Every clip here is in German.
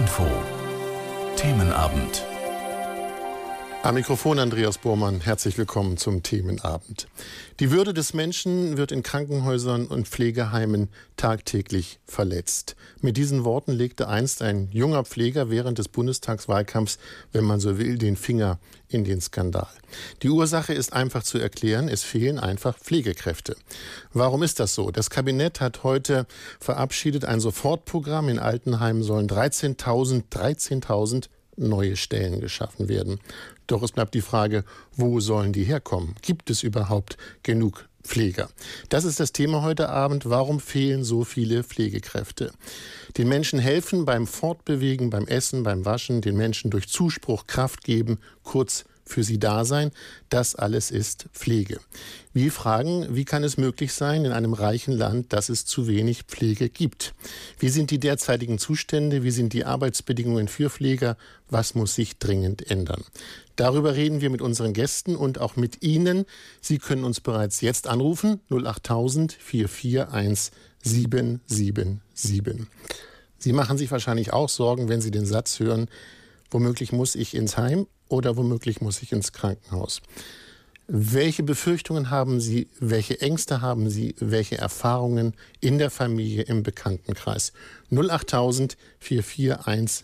Info Themenabend. Am Mikrofon Andreas Bormann, herzlich willkommen zum Themenabend. Die Würde des Menschen wird in Krankenhäusern und Pflegeheimen tagtäglich verletzt. Mit diesen Worten legte einst ein junger Pfleger während des Bundestagswahlkampfs, wenn man so will, den Finger in den Skandal. Die Ursache ist einfach zu erklären, es fehlen einfach Pflegekräfte. Warum ist das so? Das Kabinett hat heute verabschiedet ein Sofortprogramm. In Altenheimen sollen 13.000 neue Stellen geschaffen werden. Doch es bleibt die Frage, wo sollen die herkommen? Gibt es überhaupt genug Pfleger? Das ist das Thema heute Abend. Warum fehlen so viele Pflegekräfte? Den Menschen helfen beim Fortbewegen, beim Essen, beim Waschen, den Menschen durch Zuspruch Kraft geben, kurz für sie da sein. Das alles ist Pflege. Wir fragen, wie kann es möglich sein in einem reichen Land, dass es zu wenig Pflege gibt? Wie sind die derzeitigen Zustände? Wie sind die Arbeitsbedingungen für Pfleger? Was muss sich dringend ändern? Darüber reden wir mit unseren Gästen und auch mit Ihnen. Sie können uns bereits jetzt anrufen, 08000 441 777. Sie machen sich wahrscheinlich auch Sorgen, wenn Sie den Satz hören, womöglich muss ich ins Heim oder womöglich muss ich ins Krankenhaus. Welche Befürchtungen haben Sie, welche Ängste haben Sie, welche Erfahrungen in der Familie, im Bekanntenkreis? 08000 441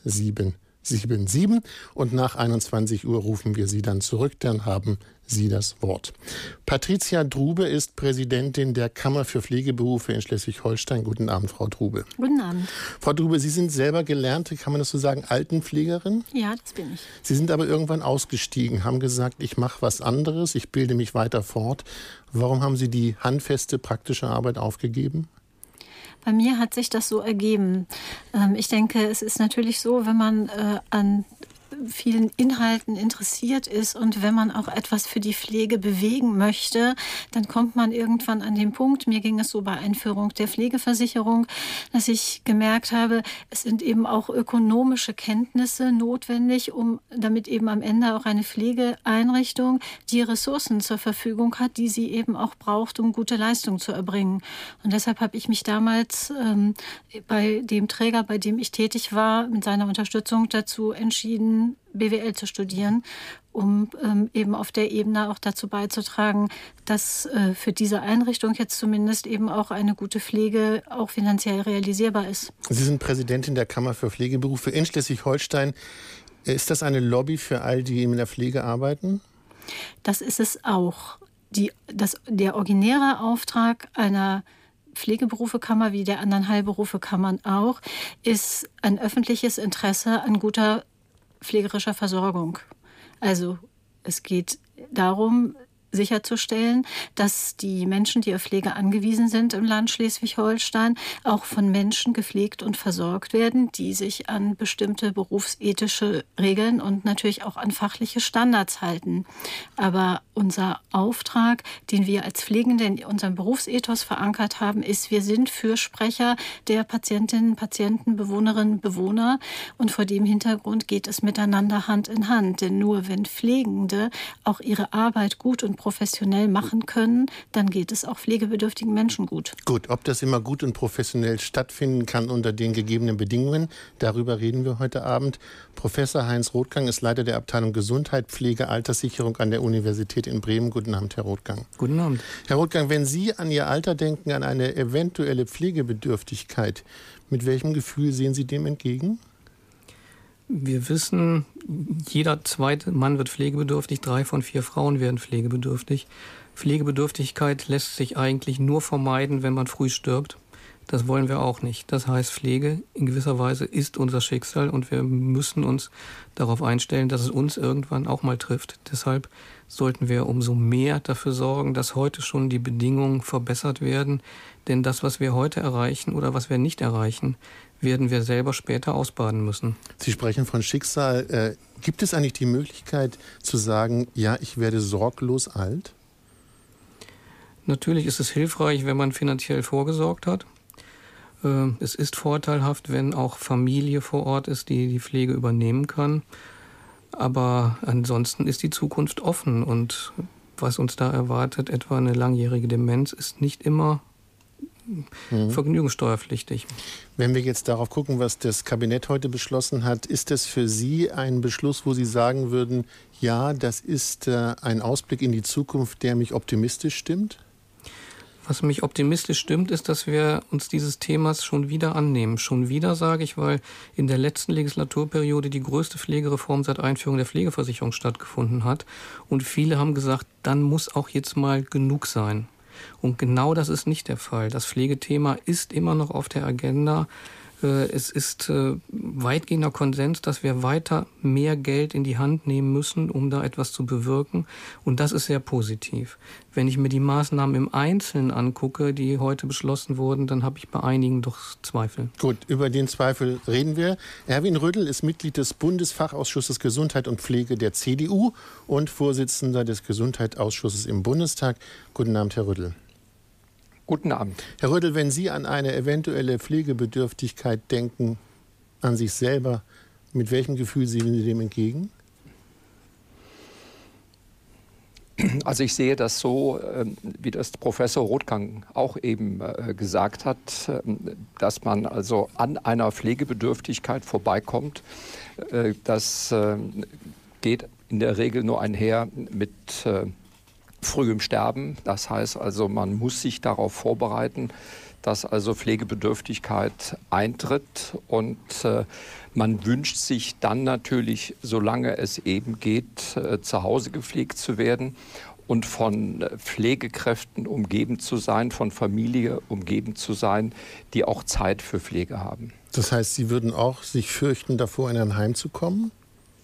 777 und nach 21 Uhr rufen wir Sie dann zurück, dann haben Sie das Wort. Patricia Drube ist Präsidentin der Kammer für Pflegeberufe in Schleswig-Holstein. Guten Abend, Frau Drube. Guten Abend. Frau Drube, Sie sind selber gelernte, kann man das so sagen, Altenpflegerin? Ja, das bin ich. Sie sind aber irgendwann ausgestiegen, haben gesagt, ich mache was anderes, ich bilde mich weiter fort. Warum haben Sie die handfeste, praktische Arbeit aufgegeben? Bei mir hat sich das so ergeben. Ich denke, es ist natürlich so, wenn man an vielen Inhalten interessiert ist und wenn man auch etwas für die Pflege bewegen möchte, dann kommt man irgendwann an den Punkt, mir ging es so bei Einführung der Pflegeversicherung, dass ich gemerkt habe, es sind eben auch ökonomische Kenntnisse notwendig, damit eben am Ende auch eine Pflegeeinrichtung die Ressourcen zur Verfügung hat, die sie eben auch braucht, um gute Leistung zu erbringen. Und deshalb habe ich mich damals bei dem Träger, bei dem ich tätig war, mit seiner Unterstützung dazu entschieden, BWL zu studieren, um eben auf der Ebene auch dazu beizutragen, dass für diese Einrichtung jetzt zumindest eben auch eine gute Pflege auch finanziell realisierbar ist. Sie sind Präsidentin der Kammer für Pflegeberufe in Schleswig-Holstein. Ist das eine Lobby für all die in der Pflege arbeiten? Das ist es auch. Der originäre Auftrag einer Pflegeberufekammer wie der anderen Heilberufekammern auch, ist ein öffentliches Interesse an guter pflegerischer Versorgung. Also es geht darum, sicherzustellen, dass die Menschen, die auf Pflege angewiesen sind im Land Schleswig-Holstein, auch von Menschen gepflegt und versorgt werden, die sich an bestimmte berufsethische Regeln und natürlich auch an fachliche Standards halten. Aber unser Auftrag, den wir als Pflegende in unserem Berufsethos verankert haben, ist, wir sind Fürsprecher der Patientinnen, Patienten, Bewohnerinnen, Bewohner. Und vor dem Hintergrund geht es miteinander Hand in Hand. Denn nur wenn Pflegende auch ihre Arbeit gut und professionell machen können, dann geht es auch pflegebedürftigen Menschen gut. Gut, ob das immer gut und professionell stattfinden kann unter den gegebenen Bedingungen, darüber reden wir heute Abend. Professor Heinz Rothgang ist Leiter der Abteilung Gesundheit, Pflege, Alterssicherung an der Universität in Bremen. Guten Abend, Herr Rothgang. Guten Abend. Herr Rothgang, wenn Sie an Ihr Alter denken, an eine eventuelle Pflegebedürftigkeit, mit welchem Gefühl sehen Sie dem entgegen? Wir wissen, jeder zweite Mann wird pflegebedürftig, 3 von 4 Frauen werden pflegebedürftig. Pflegebedürftigkeit lässt sich eigentlich nur vermeiden, wenn man früh stirbt. Das wollen wir auch nicht. Das heißt, Pflege in gewisser Weise ist unser Schicksal und wir müssen uns darauf einstellen, dass es uns irgendwann auch mal trifft. Deshalb sollten wir umso mehr dafür sorgen, dass heute schon die Bedingungen verbessert werden. Denn das, was wir heute erreichen oder was wir nicht erreichen, werden wir selber später ausbaden müssen. Sie sprechen von Schicksal. Gibt es eigentlich die Möglichkeit zu sagen, ja, ich werde sorglos alt? Natürlich ist es hilfreich, wenn man finanziell vorgesorgt hat. Es ist vorteilhaft, wenn auch Familie vor Ort ist, die die Pflege übernehmen kann. Aber ansonsten ist die Zukunft offen und was uns da erwartet, etwa eine langjährige Demenz, ist nicht immer vergnügungssteuerpflichtig. Wenn wir jetzt darauf gucken, was das Kabinett heute beschlossen hat, ist das für Sie ein Beschluss, wo Sie sagen würden, ja, das ist ein Ausblick in die Zukunft, der mich optimistisch stimmt? Was mich optimistisch stimmt, ist, dass wir uns dieses Themas schon wieder annehmen. Schon wieder, sage ich, weil in der letzten Legislaturperiode die größte Pflegereform seit Einführung der Pflegeversicherung stattgefunden hat. Und viele haben gesagt, dann muss auch jetzt mal genug sein. Und genau das ist nicht der Fall. Das Pflegethema ist immer noch auf der Agenda. Es ist weitgehender Konsens, dass wir weiter mehr Geld in die Hand nehmen müssen, um da etwas zu bewirken. Und das ist sehr positiv. Wenn ich mir die Maßnahmen im Einzelnen angucke, die heute beschlossen wurden, dann habe ich bei einigen doch Zweifel. Gut, über den Zweifel reden wir. Erwin Rödl ist Mitglied des Bundesfachausschusses Gesundheit und Pflege der CDU und Vorsitzender des Gesundheitsausschusses im Bundestag. Guten Abend, Herr Rödl. Guten Abend. Herr Rödl, wenn Sie an eine eventuelle Pflegebedürftigkeit denken, an sich selber, mit welchem Gefühl sehen Sie dem entgegen? Also ich sehe das so, wie das Professor Rothgang auch eben gesagt hat, dass man also an einer Pflegebedürftigkeit vorbeikommt. Das geht in der Regel nur einher mit frühem Sterben. Das heißt also, man muss sich darauf vorbereiten, dass also Pflegebedürftigkeit eintritt und man wünscht sich dann natürlich, solange es eben geht, zu Hause gepflegt zu werden und von Pflegekräften umgeben zu sein, von Familie umgeben zu sein, die auch Zeit für Pflege haben. Das heißt, Sie würden auch sich fürchten, davor in ein Heim zu kommen?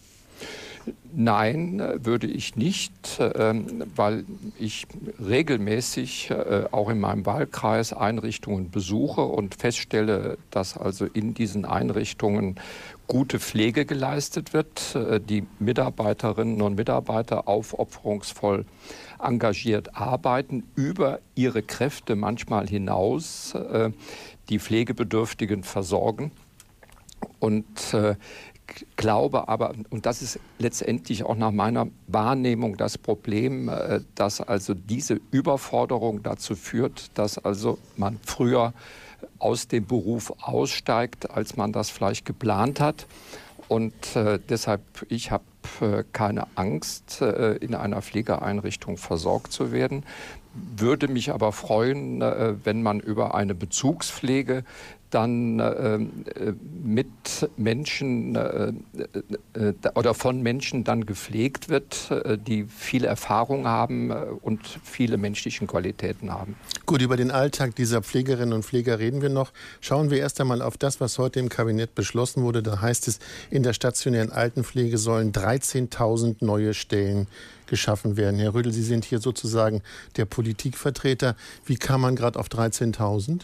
Nein, würde ich nicht, weil ich regelmäßig auch in meinem Wahlkreis Einrichtungen besuche und feststelle, dass also in diesen Einrichtungen gute Pflege geleistet wird, die Mitarbeiterinnen und Mitarbeiter aufopferungsvoll engagiert arbeiten, über ihre Kräfte manchmal hinaus die Pflegebedürftigen versorgen und glaube aber, und das ist letztendlich auch nach meiner Wahrnehmung das Problem, dass also diese Überforderung dazu führt, dass also man früher aus dem Beruf aussteigt, als man das vielleicht geplant hat. Und deshalb, ich habe keine Angst, in einer Pflegeeinrichtung versorgt zu werden, würde mich aber freuen, wenn man über eine Bezugspflege dann mit Menschen oder von Menschen dann gepflegt wird, die viel Erfahrung haben und viele menschliche Qualitäten haben. Gut, über den Alltag dieser Pflegerinnen und Pfleger reden wir noch. Schauen wir erst einmal auf das, was heute im Kabinett beschlossen wurde. Da heißt es, in der stationären Altenpflege sollen 13.000 neue Stellen geschaffen werden. Herr Rödl, Sie sind hier sozusagen der Politikvertreter. Wie kam man gerade auf 13.000?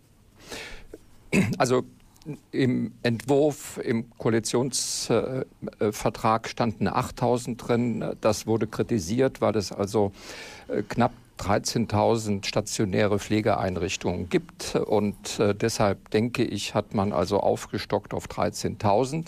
Also im Entwurf, im Koalitionsvertrag standen 8.000 drin. Das wurde kritisiert, weil es also knapp 13.000 stationäre Pflegeeinrichtungen gibt. Und deshalb denke ich, hat man also aufgestockt auf 13.000.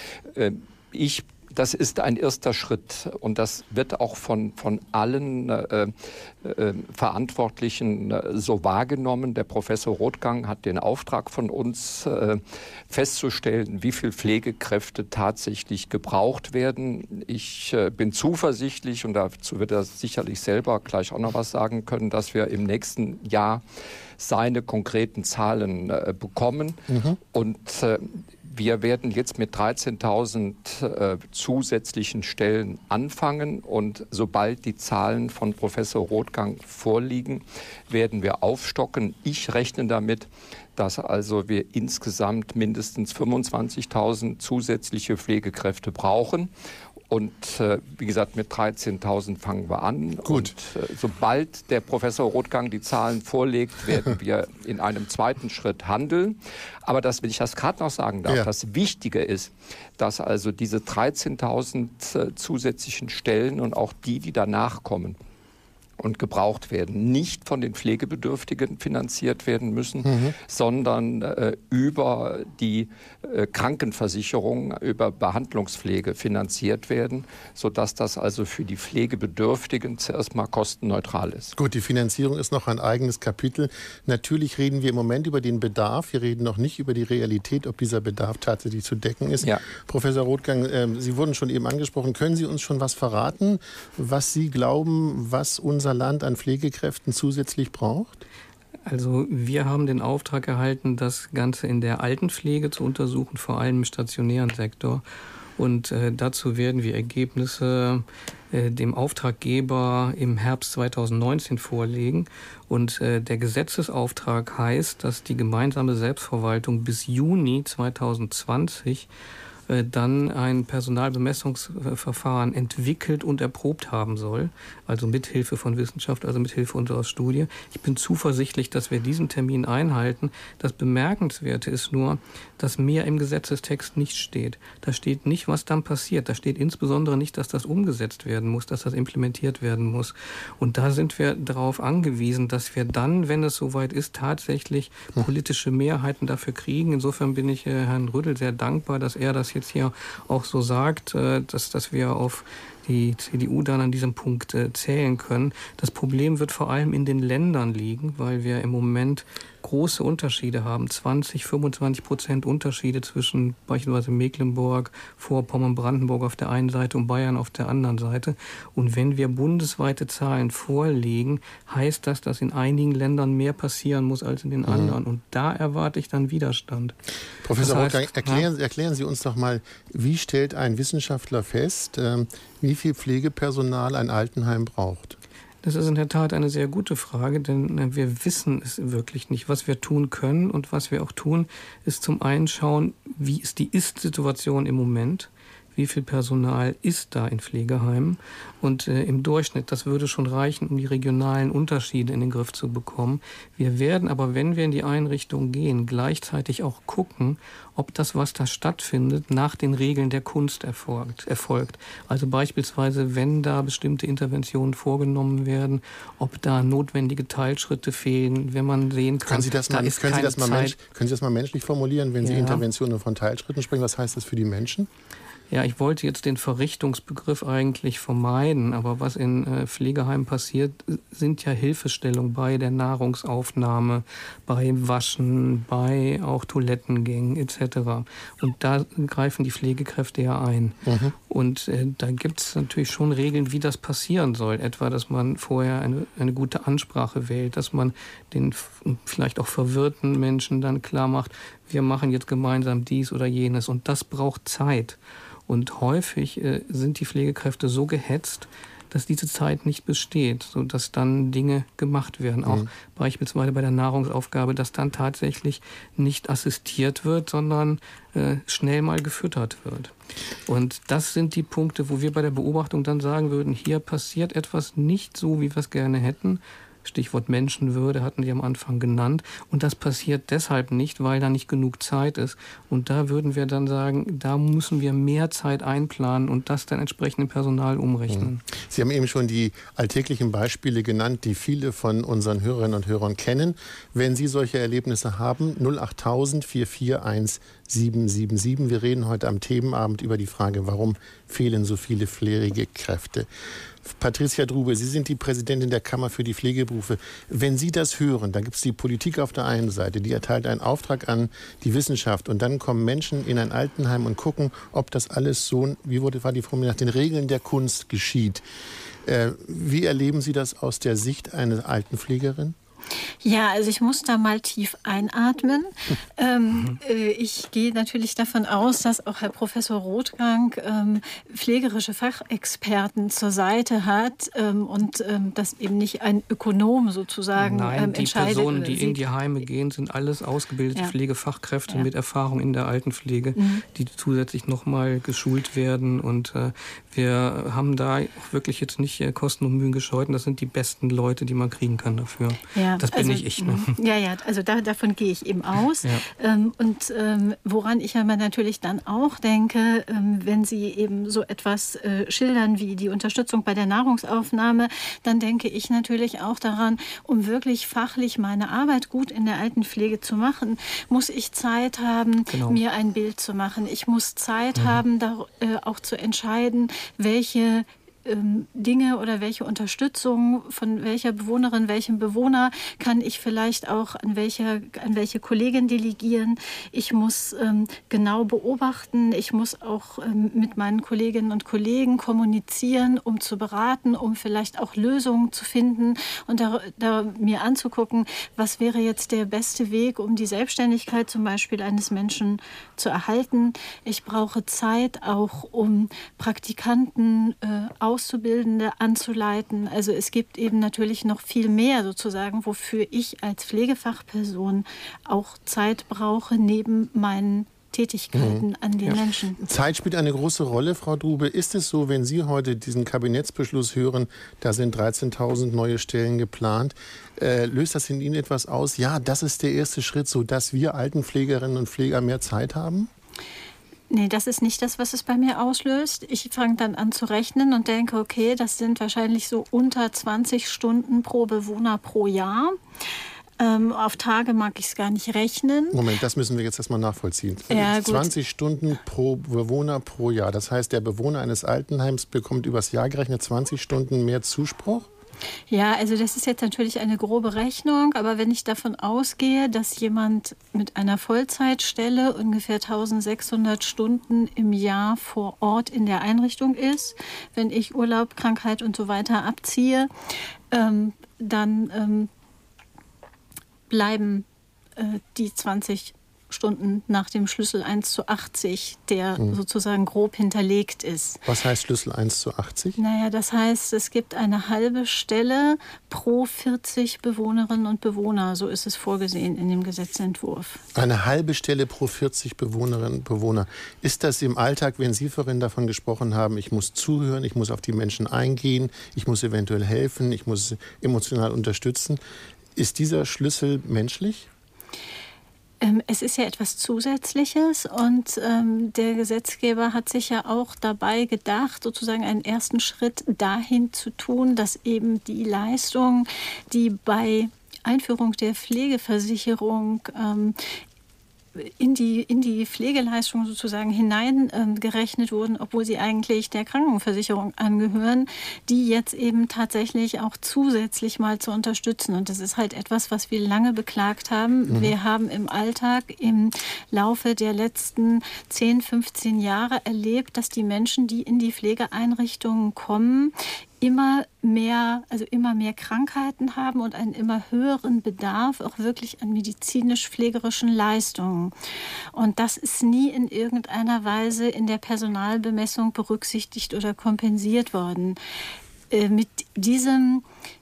Das ist ein erster Schritt und das wird auch von allen Verantwortlichen so wahrgenommen. Der Professor Rothgang hat den Auftrag von uns, festzustellen, wie viele Pflegekräfte tatsächlich gebraucht werden. Ich bin zuversichtlich, und dazu wird er sicherlich selber gleich auch noch was sagen können, dass wir im nächsten Jahr seine konkreten Zahlen bekommen. Und wir werden jetzt mit 13.000 zusätzlichen Stellen anfangen und sobald die Zahlen von Professor Rothgang vorliegen, werden wir aufstocken. Ich rechne damit, dass also wir insgesamt mindestens 25.000 zusätzliche Pflegekräfte brauchen. Und wie gesagt, mit 13.000 fangen wir an. Gut. Und sobald der Professor Rothgang die Zahlen vorlegt, werden wir in einem zweiten Schritt handeln. Aber wenn ich das gerade noch sagen darf, das Wichtige ist, dass also diese 13.000 zusätzlichen Stellen und auch die danach kommen, und gebraucht werden, nicht von den Pflegebedürftigen finanziert werden müssen, sondern über die Krankenversicherung, über Behandlungspflege finanziert werden, sodass das also für die Pflegebedürftigen zuerst mal kostenneutral ist. Gut, die Finanzierung ist noch ein eigenes Kapitel. Natürlich reden wir im Moment über den Bedarf. Wir reden noch nicht über die Realität, ob dieser Bedarf tatsächlich zu decken ist. Ja. Professor Rothgang, Sie wurden schon eben angesprochen. Können Sie uns schon was verraten, was Sie glauben, was unser Land an Pflegekräften zusätzlich braucht? Also wir haben den Auftrag erhalten, das Ganze in der Altenpflege zu untersuchen, vor allem im stationären Sektor. Und dazu werden wir Ergebnisse dem Auftraggeber im Herbst 2019 vorlegen. Und der Gesetzesauftrag heißt, dass die gemeinsame Selbstverwaltung bis Juni 2020 dann ein Personalbemessungsverfahren entwickelt und erprobt haben soll, also mit Hilfe von Wissenschaft, also mit Hilfe unserer Studie. Ich bin zuversichtlich, dass wir diesen Termin einhalten. Das Bemerkenswerte ist nur, dass mehr im Gesetzestext nicht steht. Da steht nicht, was dann passiert. Da steht insbesondere nicht, dass das umgesetzt werden muss, dass das implementiert werden muss. Und da sind wir darauf angewiesen, dass wir dann, wenn es soweit ist, tatsächlich politische Mehrheiten dafür kriegen. Insofern bin ich Herrn Rüddel sehr dankbar, dass er das jetzt hier auch so sagt, dass wir auf die CDU dann an diesem Punkt zählen können. Das Problem wird vor allem in den Ländern liegen, weil wir im Moment große Unterschiede haben, 20-25% Unterschiede zwischen beispielsweise Mecklenburg, Vorpommern, Brandenburg auf der einen Seite und Bayern auf der anderen Seite. Und wenn wir bundesweite Zahlen vorlegen, heißt das, dass in einigen Ländern mehr passieren muss als in den anderen. Und da erwarte ich dann Widerstand. Professor Rothgang, erklären Sie uns doch mal, wie stellt ein Wissenschaftler fest, wie viel Pflegepersonal ein Altenheim braucht? Das ist in der Tat eine sehr gute Frage, denn wir wissen es wirklich nicht. Was wir tun können und was wir auch tun, ist zum einen schauen, wie ist die Ist-Situation im Moment, wie viel Personal ist da in Pflegeheimen und im Durchschnitt, das würde schon reichen, um die regionalen Unterschiede in den Griff zu bekommen. Wir werden aber, wenn wir in die Einrichtung gehen, gleichzeitig auch gucken, ob das, was da stattfindet, nach den Regeln der Kunst erfolgt. Also beispielsweise, wenn da bestimmte Interventionen vorgenommen werden, ob da notwendige Teilschritte fehlen, wenn man sehen kann, können Sie das mal menschlich formulieren, wenn Sie Interventionen von Teilschritten sprechen? Was heißt das für die Menschen? Ja, ich wollte jetzt den Verrichtungsbegriff eigentlich vermeiden, aber was in Pflegeheimen passiert, sind ja Hilfestellungen bei der Nahrungsaufnahme, beim Waschen, bei auch Toilettengängen etc. Und da greifen die Pflegekräfte ja ein. Und da gibt es natürlich schon Regeln, wie das passieren soll. Etwa, dass man vorher eine gute Ansprache wählt, dass man den vielleicht auch verwirrten Menschen dann klar macht, wir machen jetzt gemeinsam dies oder jenes. Und das braucht Zeit. Und häufig sind die Pflegekräfte so gehetzt, dass diese Zeit nicht besteht, sodass dann Dinge gemacht werden. Auch beispielsweise bei der Nahrungsaufgabe, dass dann tatsächlich nicht assistiert wird, sondern schnell mal gefüttert wird. Und das sind die Punkte, wo wir bei der Beobachtung dann sagen würden, hier passiert etwas nicht so, wie wir es gerne hätten. Stichwort Menschenwürde hatten die am Anfang genannt. Und das passiert deshalb nicht, weil da nicht genug Zeit ist. Und da würden wir dann sagen, da müssen wir mehr Zeit einplanen und das dann entsprechend im Personal umrechnen. Sie haben eben schon die alltäglichen Beispiele genannt, die viele von unseren Hörerinnen und Hörern kennen. Wenn Sie solche Erlebnisse haben, 08000 441 777. Wir reden heute am Themenabend über die Frage, warum fehlen so viele Pflegekräfte. Patricia Drube, Sie sind die Präsidentin der Kammer für die Pflegeberufe. Wenn Sie das hören, dann gibt es die Politik auf der einen Seite, die erteilt einen Auftrag an die Wissenschaft und dann kommen Menschen in ein Altenheim und gucken, ob das alles so, war die Formel, nach den Regeln der Kunst geschieht. Wie erleben Sie das aus der Sicht einer Altenpflegerin? Ja, also ich muss da mal tief einatmen. Ich gehe natürlich davon aus, dass auch Herr Professor Rothgang pflegerische Fachexperten zur Seite hat und dass eben nicht ein Ökonom sozusagen entscheidet. Nein, die Personen, die in die Heime gehen, sind alles ausgebildete Pflegefachkräfte mit Erfahrung in der Altenpflege, die zusätzlich nochmal geschult werden. Und wir haben da auch wirklich jetzt nicht Kosten und Mühen gescheut. Das sind die besten Leute, die man kriegen kann dafür. Ja. Ja, das bin nicht ich. Ne? Ja, also davon gehe ich eben aus. Ja. Und woran ich aber natürlich dann auch denke, wenn Sie eben so etwas schildern wie die Unterstützung bei der Nahrungsaufnahme, dann denke ich natürlich auch daran, um wirklich fachlich meine Arbeit gut in der Altenpflege zu machen, muss ich Zeit haben, mir ein Bild zu machen. Ich muss Zeit haben, auch zu entscheiden, welche Dinge oder welche Unterstützung von welcher Bewohnerin, welchem Bewohner kann ich vielleicht auch an welche Kollegin delegieren. Ich muss genau beobachten. Ich muss auch mit meinen Kolleginnen und Kollegen kommunizieren, um zu beraten, um vielleicht auch Lösungen zu finden und da mir anzugucken, was wäre jetzt der beste Weg, um die Selbstständigkeit zum Beispiel eines Menschen zu erhalten. Ich brauche Zeit auch, um Praktikanten Auszubildende anzuleiten. Also es gibt eben natürlich noch viel mehr sozusagen, wofür ich als Pflegefachperson auch Zeit brauche, neben meinen Tätigkeiten an den Menschen. Zeit spielt eine große Rolle, Frau Dube. Ist es so, wenn Sie heute diesen Kabinettsbeschluss hören, da sind 13.000 neue Stellen geplant, löst das in Ihnen etwas aus? Ja, das ist der erste Schritt, sodass wir Altenpflegerinnen und Pfleger mehr Zeit haben? Nee, das ist nicht das, was es bei mir auslöst. Ich fange dann an zu rechnen und denke, okay, das sind wahrscheinlich so unter 20 Stunden pro Bewohner pro Jahr. Auf Tage mag ich es gar nicht rechnen. Moment, das müssen wir jetzt erstmal nachvollziehen. Ja, 20 Stunden pro Bewohner pro Jahr. Das heißt, der Bewohner eines Altenheims bekommt übers Jahr gerechnet 20 Stunden mehr Zuspruch? Ja, also das ist jetzt natürlich eine grobe Rechnung, aber wenn ich davon ausgehe, dass jemand mit einer Vollzeitstelle ungefähr 1600 Stunden im Jahr vor Ort in der Einrichtung ist, wenn ich Urlaub, Krankheit und so weiter abziehe, dann bleiben die 20 Stunden nach dem Schlüssel 1:80, der sozusagen grob hinterlegt ist. Was heißt Schlüssel 1:80? Naja, das heißt, es gibt eine halbe Stelle pro 40 Bewohnerinnen und Bewohner. So ist es vorgesehen in dem Gesetzentwurf. Eine halbe Stelle pro 40 Bewohnerinnen und Bewohner. Ist das im Alltag, wenn Sie vorhin davon gesprochen haben, ich muss zuhören, ich muss auf die Menschen eingehen, ich muss eventuell helfen, ich muss emotional unterstützen, ist dieser Schlüssel menschlich? Es ist ja etwas Zusätzliches und der Gesetzgeber hat sich ja auch dabei gedacht, sozusagen einen ersten Schritt dahin zu tun, dass eben die Leistungen, die bei Einführung der Pflegeversicherung in die Pflegeleistung sozusagen hineingerechnet wurden, obwohl sie eigentlich der Krankenversicherung angehören, die jetzt eben tatsächlich auch zusätzlich mal zu unterstützen. Und das ist halt etwas, was wir lange beklagt haben. Wir haben im Alltag im Laufe der letzten 10, 15 Jahre erlebt, dass die Menschen, die in die Pflegeeinrichtungen kommen, immer mehr Krankheiten haben und einen immer höheren Bedarf auch wirklich an medizinisch-pflegerischen Leistungen. Und das ist nie in irgendeiner Weise in der Personalbemessung berücksichtigt oder kompensiert worden. Mit dieser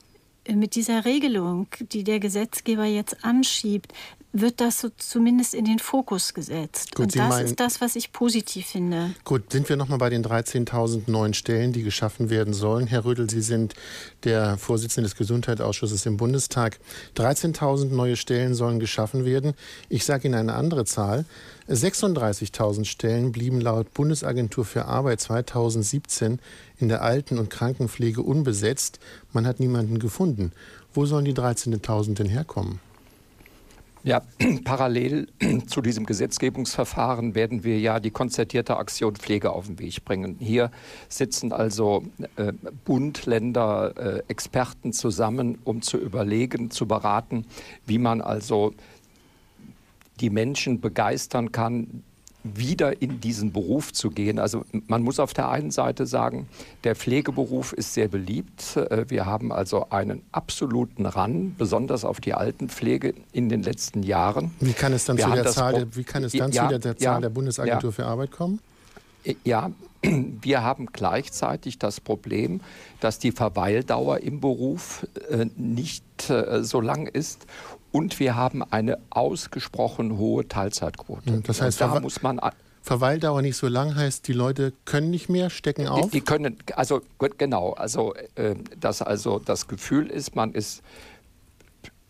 Regelung, die der Gesetzgeber jetzt anschiebt, wird das so zumindest in den Fokus gesetzt. Gut, und das ist das, was ich positiv finde. Gut, sind wir nochmal bei den 13.000 neuen Stellen, die geschaffen werden sollen. Herr Rödel, Sie sind der Vorsitzende des Gesundheitsausschusses im Bundestag. 13.000 neue Stellen sollen geschaffen werden. Ich sage Ihnen eine andere Zahl. 36.000 Stellen blieben laut Bundesagentur für Arbeit 2017 in der Alten- und Krankenpflege unbesetzt. Man hat niemanden gefunden. Wo sollen die 13.000 denn herkommen? Ja, parallel zu diesem Gesetzgebungsverfahren werden wir ja die konzertierte Aktion Pflege auf den Weg bringen. Hier sitzen also Bund, Länder, Experten zusammen, um zu überlegen, zu beraten, wie man also die Menschen begeistern kann, wieder in diesen Beruf zu gehen. Also man muss auf der einen Seite sagen, der Pflegeberuf ist sehr beliebt. Wir haben also einen absoluten Run, besonders auf die Altenpflege in den letzten Jahren. Wie kann es dann zu der Zahl der Bundesagentur für Arbeit kommen? Ja, wir haben gleichzeitig das Problem, dass die Verweildauer im Beruf nicht so lang ist. Und wir haben eine ausgesprochen hohe Teilzeitquote. Das heißt, Verweildauer nicht so lang heißt, die Leute können nicht mehr, stecken auf? Die können, dass das Gefühl ist, man ist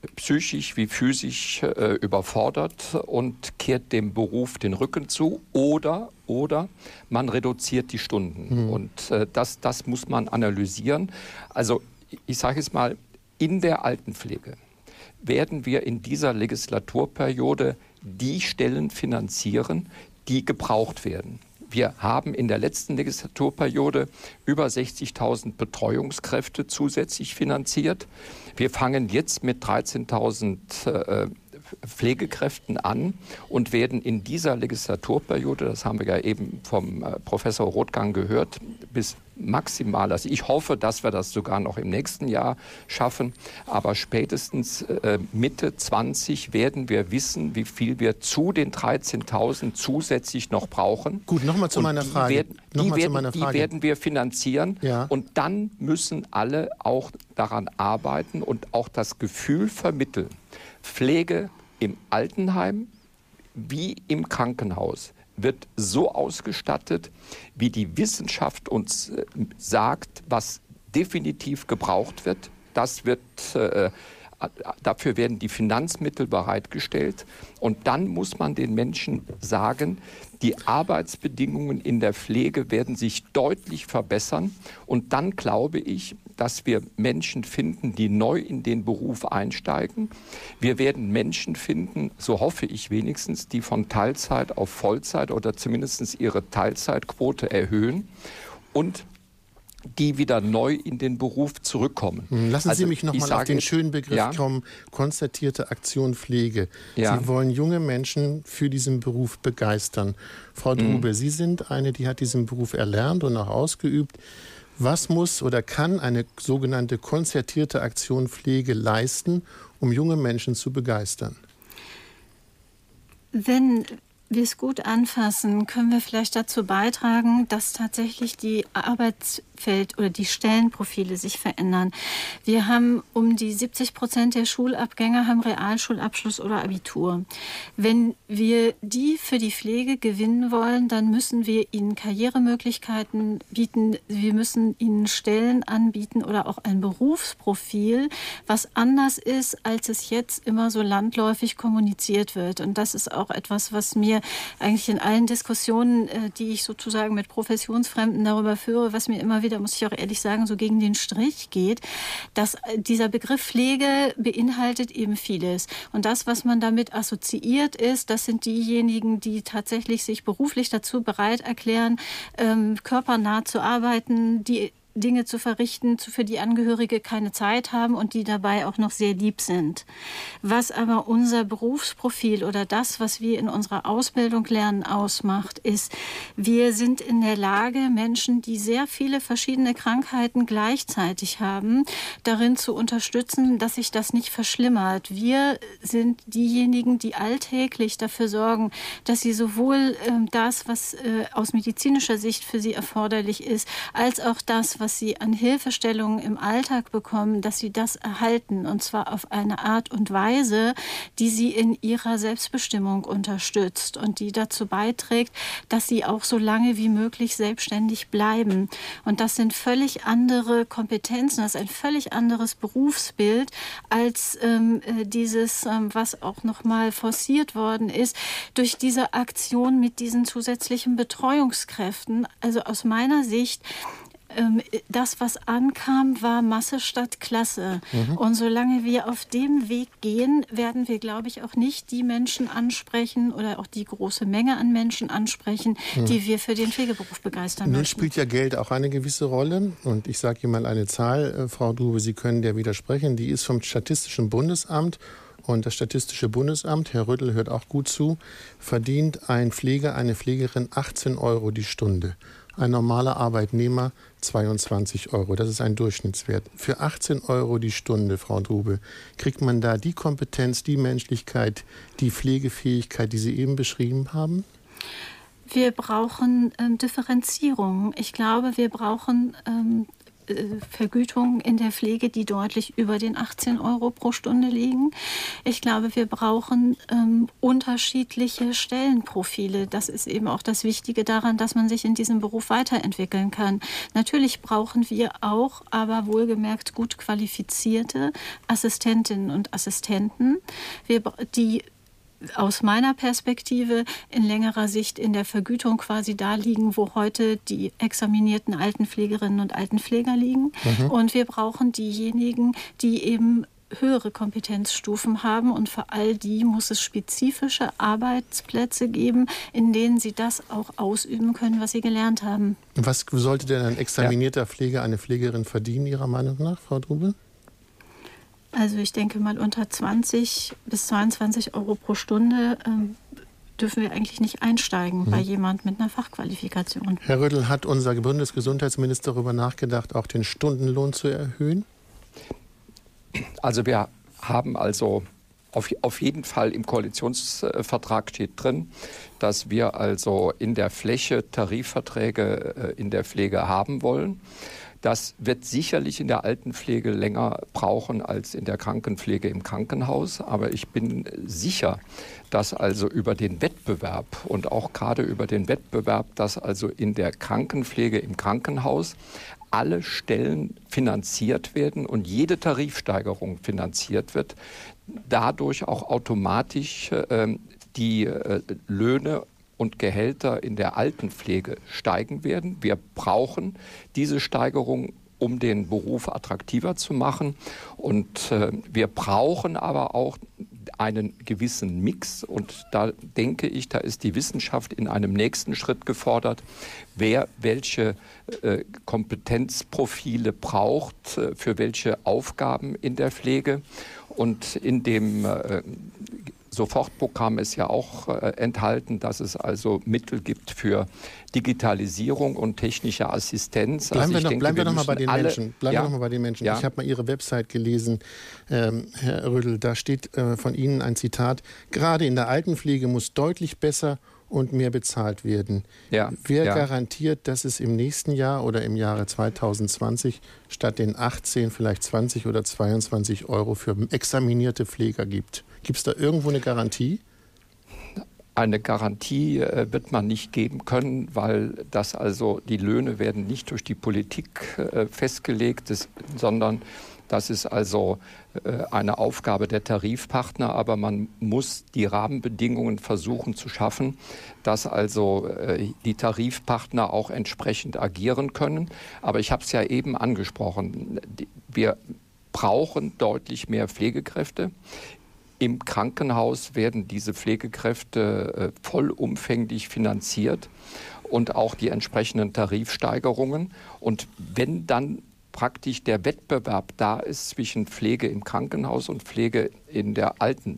psychisch wie physisch überfordert und kehrt dem Beruf den Rücken zu oder man reduziert die Stunden. Und das muss man analysieren. Also ich sage es mal, in der Altenpflege werden wir in dieser Legislaturperiode die Stellen finanzieren, die gebraucht werden. Wir haben in der letzten Legislaturperiode über 60.000 Betreuungskräfte zusätzlich finanziert. Wir fangen jetzt mit 13.000 Pflegekräften an und werden in dieser Legislaturperiode, das haben wir ja eben vom Professor Rothgang gehört, bis maximal, also ich hoffe, dass wir das sogar noch im nächsten Jahr schaffen, aber spätestens Mitte 20 werden wir wissen, wie viel wir zu den 13.000 zusätzlich noch brauchen. Gut, nochmal zu meiner Frage. Die werden wir finanzieren, ja. Und dann müssen alle auch daran arbeiten und auch das Gefühl vermitteln, Pflege im Altenheim wie im Krankenhaus wird so ausgestattet, wie die Wissenschaft uns sagt, was definitiv gebraucht wird. Dafür werden die Finanzmittel bereitgestellt. Und dann muss man den Menschen sagen, die Arbeitsbedingungen in der Pflege werden sich deutlich verbessern. Und dann glaube ich, dass wir Menschen finden, die neu in den Beruf einsteigen. Wir werden Menschen finden, so hoffe ich wenigstens, die von Teilzeit auf Vollzeit oder zumindest ihre Teilzeitquote erhöhen und die wieder neu in den Beruf zurückkommen. Lassen Sie mich nochmal auf den schönen Begriff kommen, konzertierte Aktion Pflege. Ja. Sie wollen junge Menschen für diesen Beruf begeistern. Frau Drube, Sie sind eine, die hat diesen Beruf erlernt und auch ausgeübt. Was muss oder kann eine sogenannte konzertierte Aktion Pflege leisten, um junge Menschen zu begeistern? Wenn wir es gut anfassen, können wir vielleicht dazu beitragen, dass tatsächlich die Arbeitsfeld- oder die Stellenprofile sich verändern. Wir haben um die 70% der Schulabgänger haben Realschulabschluss oder Abitur. Wenn wir die für die Pflege gewinnen wollen, dann müssen wir ihnen Karrieremöglichkeiten bieten. Wir müssen ihnen Stellen anbieten oder auch ein Berufsprofil, was anders ist, als es jetzt immer so landläufig kommuniziert wird. Und das ist auch etwas, was mir eigentlich in allen Diskussionen, die ich sozusagen mit Professionsfremden darüber führe, was mir immer wieder, muss ich auch ehrlich sagen, so gegen den Strich geht, dass dieser Begriff Pflege beinhaltet eben vieles. Und das, was man damit assoziiert ist, das sind diejenigen, die tatsächlich sich beruflich dazu bereit erklären, körpernah zu arbeiten, die Dinge zu verrichten, für die Angehörige keine Zeit haben und die dabei auch noch sehr lieb sind. Was aber unser Berufsprofil oder das, was wir in unserer Ausbildung lernen, ausmacht, ist, wir sind in der Lage, Menschen, die sehr viele verschiedene Krankheiten gleichzeitig haben, darin zu unterstützen, dass sich das nicht verschlimmert. Wir sind diejenigen, die alltäglich dafür sorgen, dass sie sowohl das, was aus medizinischer Sicht für sie erforderlich ist, als auch das, was sie an Hilfestellungen im Alltag bekommen, dass sie das erhalten, und zwar auf eine Art und Weise, die sie in ihrer Selbstbestimmung unterstützt und die dazu beiträgt, dass sie auch so lange wie möglich selbstständig bleiben. Und das sind völlig andere Kompetenzen, das ist ein völlig anderes Berufsbild als dieses, was auch nochmal forciert worden ist, durch diese Aktion mit diesen zusätzlichen Betreuungskräften. Also aus meiner Sicht, das, was ankam, war Masse statt Klasse. Und solange wir auf dem Weg gehen, werden wir, glaube ich, auch nicht die Menschen ansprechen oder auch die große Menge an Menschen ansprechen, die wir für den Pflegeberuf begeistern möchten. Nun spielt ja Geld auch eine gewisse Rolle. Und ich sage Ihnen mal eine Zahl, Frau Drube, Sie können der widersprechen, die ist vom Statistischen Bundesamt. Und das Statistische Bundesamt, Herr Rüttel hört auch gut zu, verdient ein Pfleger, eine Pflegerin 18 € die Stunde. Ein normaler Arbeitnehmer 22 €. Das ist ein Durchschnittswert. Für 18 € die Stunde, Frau Drube, kriegt man da die Kompetenz, die Menschlichkeit, die Pflegefähigkeit, die Sie eben beschrieben haben? Wir brauchen Differenzierung. Ich glaube, wir brauchen Vergütungen in der Pflege, die deutlich über den 18 € pro Stunde liegen. Ich glaube, wir brauchen unterschiedliche Stellenprofile. Das ist eben auch das Wichtige daran, dass man sich in diesem Beruf weiterentwickeln kann. Natürlich brauchen wir auch, aber wohlgemerkt gut qualifizierte Assistentinnen und Assistenten, die aus meiner Perspektive in längerer Sicht in der Vergütung quasi da liegen, wo heute die examinierten Altenpflegerinnen und Altenpfleger liegen. Und wir brauchen diejenigen, die eben höhere Kompetenzstufen haben, und für all die muss es spezifische Arbeitsplätze geben, in denen sie das auch ausüben können, was sie gelernt haben. Was sollte denn ein examinierter Pfleger, eine Pflegerin verdienen, Ihrer Meinung nach, Frau Drube? Also ich denke mal, unter 20 bis 22 € pro Stunde dürfen wir eigentlich nicht einsteigen bei jemand mit einer Fachqualifikation. Herr Rödl, hat unser Bundesgesundheitsminister darüber nachgedacht, auch den Stundenlohn zu erhöhen? Also wir haben auf jeden Fall im Koalitionsvertrag steht drin, dass wir also in der Fläche Tarifverträge in der Pflege haben wollen. Das wird sicherlich in der Altenpflege länger brauchen als in der Krankenpflege im Krankenhaus. Aber ich bin sicher, dass also über den Wettbewerb und auch gerade über den Wettbewerb, dass also in der Krankenpflege im Krankenhaus alle Stellen finanziert werden und jede Tarifsteigerung finanziert wird, dadurch auch automatisch die Löhne und Gehälter in der Altenpflege steigen werden. Wir brauchen diese Steigerung, um den Beruf attraktiver zu machen. Und wir brauchen aber auch einen gewissen Mix. Und da denke ich, da ist die Wissenschaft in einem nächsten Schritt gefordert, wer welche Kompetenzprofile braucht, für welche Aufgaben in der Pflege. Und in dem Sofortprogramm ist ja auch enthalten, dass es also Mittel gibt für Digitalisierung und technische Assistenz. Bleiben wir noch mal bei den Menschen. Ja. Ich habe mal Ihre Website gelesen, Herr Rödl, da steht von Ihnen ein Zitat: Gerade in der Altenpflege muss deutlich besser und mehr bezahlt werden. Wer garantiert, dass es im nächsten Jahr oder im Jahre 2020 statt den 18 vielleicht 20 oder 22 € für examinierte Pfleger gibt? Gibt es da irgendwo eine Garantie? Eine Garantie wird man nicht geben können, weil das also die Löhne werden nicht durch die Politik festgelegt, sondern das ist also eine Aufgabe der Tarifpartner, aber man muss die Rahmenbedingungen versuchen zu schaffen, dass also die Tarifpartner auch entsprechend agieren können. Aber ich habe es ja eben angesprochen, wir brauchen deutlich mehr Pflegekräfte. Im Krankenhaus werden diese Pflegekräfte vollumfänglich finanziert und auch die entsprechenden Tarifsteigerungen. Und wenn dann praktisch der Wettbewerb da ist zwischen Pflege im Krankenhaus und Pflege in der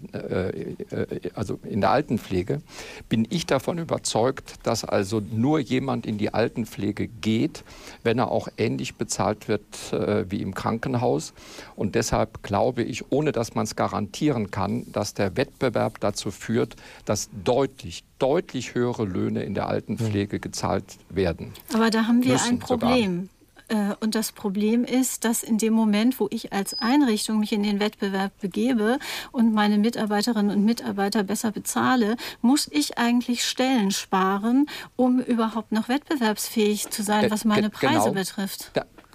Altenpflege, bin ich davon überzeugt, dass also nur jemand in die Altenpflege geht, wenn er auch ähnlich bezahlt wird wie im Krankenhaus. Und deshalb glaube ich, ohne dass man es garantieren kann, dass der Wettbewerb dazu führt, dass deutlich höhere Löhne in der Altenpflege gezahlt werden. Aber da haben wir ein Problem. Und das Problem ist, dass in dem Moment, wo ich als Einrichtung mich in den Wettbewerb begebe und meine Mitarbeiterinnen und Mitarbeiter besser bezahle, muss ich eigentlich Stellen sparen, um überhaupt noch wettbewerbsfähig zu sein, was meine Preise betrifft.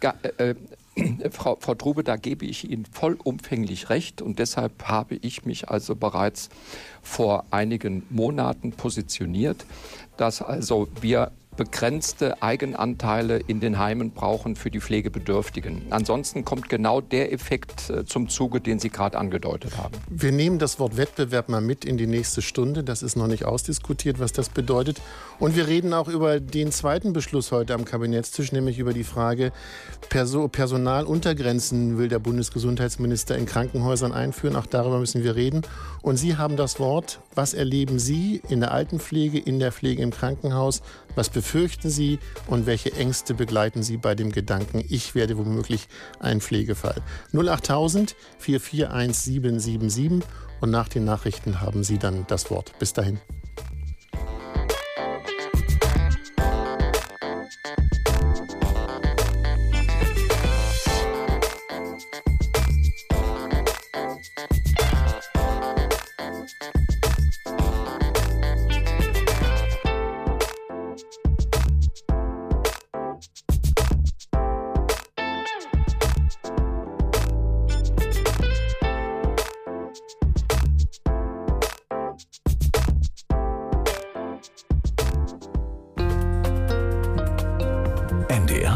Frau Drube, da gebe ich Ihnen vollumfänglich recht, und deshalb habe ich mich also bereits vor einigen Monaten positioniert, dass also wir begrenzte Eigenanteile in den Heimen brauchen für die Pflegebedürftigen. Ansonsten kommt genau der Effekt zum Zuge, den Sie gerade angedeutet haben. Wir nehmen das Wort Wettbewerb mal mit in die nächste Stunde. Das ist noch nicht ausdiskutiert, was das bedeutet. Und wir reden auch über den zweiten Beschluss heute am Kabinettstisch, nämlich über die Frage, Personaluntergrenzen will der Bundesgesundheitsminister in Krankenhäusern einführen. Auch darüber müssen wir reden. Und Sie haben das Wort. Was erleben Sie in der Altenpflege, in der Pflege im Krankenhaus? Was befürchten Sie und welche Ängste begleiten Sie bei dem Gedanken, ich werde womöglich ein Pflegefall? 08000 441 777 und nach den Nachrichten haben Sie dann das Wort. Bis dahin.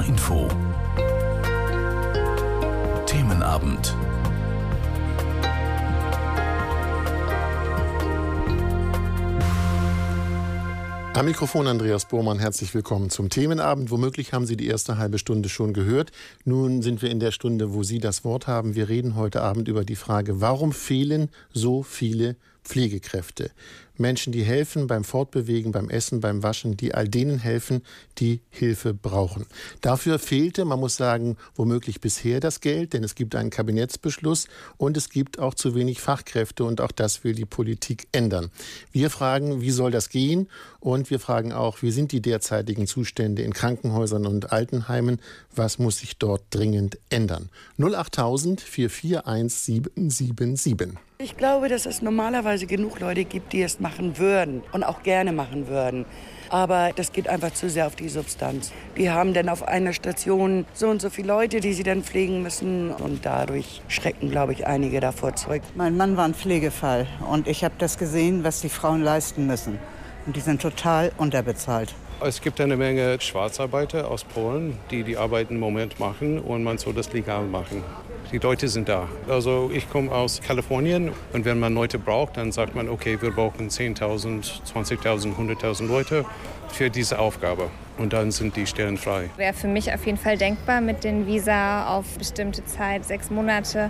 NDR Info. Themenabend. Am Mikrofon Andreas Bormann, herzlich willkommen zum Themenabend. Womöglich haben Sie die erste halbe Stunde schon gehört. Nun sind wir in der Stunde, wo Sie das Wort haben. Wir reden heute Abend über die Frage, warum fehlen so viele Pflegekräfte? Menschen, die helfen beim Fortbewegen, beim Essen, beim Waschen, die all denen helfen, die Hilfe brauchen. Dafür fehlte, man muss sagen, womöglich bisher das Geld, denn es gibt einen Kabinettsbeschluss und es gibt auch zu wenig Fachkräfte und auch das will die Politik ändern. Wir fragen, wie soll das gehen? Und wir fragen auch, wie sind die derzeitigen Zustände in Krankenhäusern und Altenheimen? Was muss sich dort dringend ändern? 08000 441 777. Ich glaube, dass es normalerweise genug Leute gibt, die es machen würden und auch gerne machen würden. Aber das geht einfach zu sehr auf die Substanz. Die haben dann auf einer Station so und so viele Leute, die sie dann pflegen müssen. Und dadurch schrecken, glaube ich, einige davor zurück. Mein Mann war ein Pflegefall und ich habe das gesehen, was die Frauen leisten müssen. Und die sind total unterbezahlt. Es gibt eine Menge Schwarzarbeiter aus Polen, die die Arbeit im Moment machen und man soll das legal machen. Die Leute sind da. Also ich komme aus Kalifornien und wenn man Leute braucht, dann sagt man, okay, wir brauchen 10.000, 20.000, 100.000 Leute für diese Aufgabe. Und dann sind die Stellen frei. Wäre für mich auf jeden Fall denkbar mit den Visa auf bestimmte Zeit, 6 Monate,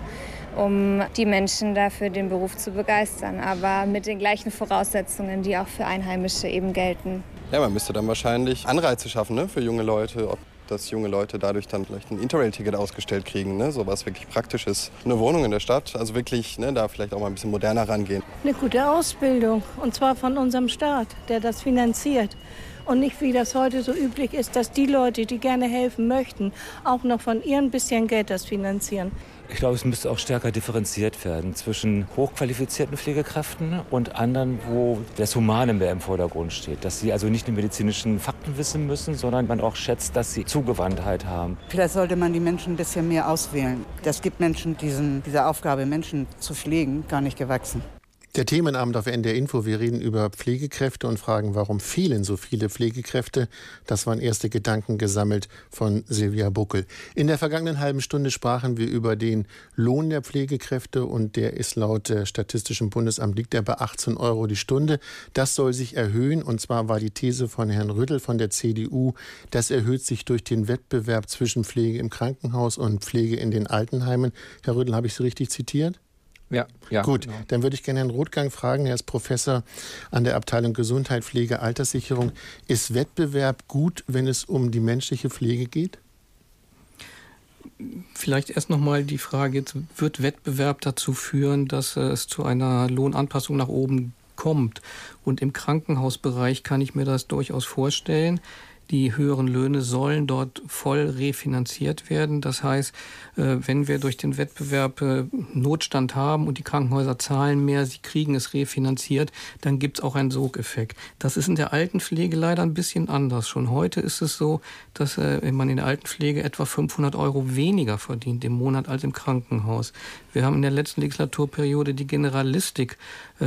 um die Menschen dafür den Beruf zu begeistern. Aber mit den gleichen Voraussetzungen, die auch für Einheimische eben gelten. Ja, man müsste dann wahrscheinlich Anreize schaffen, ne, für junge Leute. Ob dass junge Leute dadurch dann vielleicht ein Interrail-Ticket ausgestellt kriegen, ne, so was wirklich Praktisches. Eine Wohnung in der Stadt, also wirklich da vielleicht auch mal ein bisschen moderner rangehen. Eine gute Ausbildung, und zwar von unserem Staat, der das finanziert. Und nicht, wie das heute so üblich ist, dass die Leute, die gerne helfen möchten, auch noch von ihrem bisschen Geld das finanzieren. Ich glaube, es müsste auch stärker differenziert werden zwischen hochqualifizierten Pflegekräften und anderen, wo das Humane mehr im Vordergrund steht. Dass sie also nicht nur medizinischen Fakten wissen müssen, sondern man auch schätzt, dass sie Zugewandtheit haben. Vielleicht sollte man die Menschen ein bisschen mehr auswählen. Das gibt Menschen dieser Aufgabe, Menschen zu pflegen, gar nicht gewachsen. Der Themenabend auf NDR Info. Wir reden über Pflegekräfte und fragen, warum fehlen so viele Pflegekräfte? Das waren erste Gedanken gesammelt von Silvia Buckel. In der vergangenen halben Stunde sprachen wir über den Lohn der Pflegekräfte und der ist laut Statistischem Bundesamt liegt er bei 18 € die Stunde. Das soll sich erhöhen und zwar war die These von Herrn Rüttel von der CDU, das erhöht sich durch den Wettbewerb zwischen Pflege im Krankenhaus und Pflege in den Altenheimen. Herr Rüttel, habe ich Sie richtig zitiert? Ja, gut, genau. Dann würde ich gerne Herrn Rothgang fragen. Er ist Professor an der Abteilung Gesundheit, Pflege, Alterssicherung. Ist Wettbewerb gut, wenn es um die menschliche Pflege geht? Vielleicht erst nochmal die Frage, jetzt wird Wettbewerb dazu führen, dass es zu einer Lohnanpassung nach oben kommt? Und im Krankenhausbereich kann ich mir das durchaus vorstellen. Die höheren Löhne sollen dort voll refinanziert werden. Das heißt, wenn wir durch den Wettbewerb Notstand haben und die Krankenhäuser zahlen mehr, sie kriegen es refinanziert, dann gibt es auch einen Sogeffekt. Das ist in der Altenpflege leider ein bisschen anders. Schon heute ist es so, dass man in der Altenpflege etwa 500 € weniger verdient im Monat als im Krankenhaus. Wir haben in der letzten Legislaturperiode die Generalistik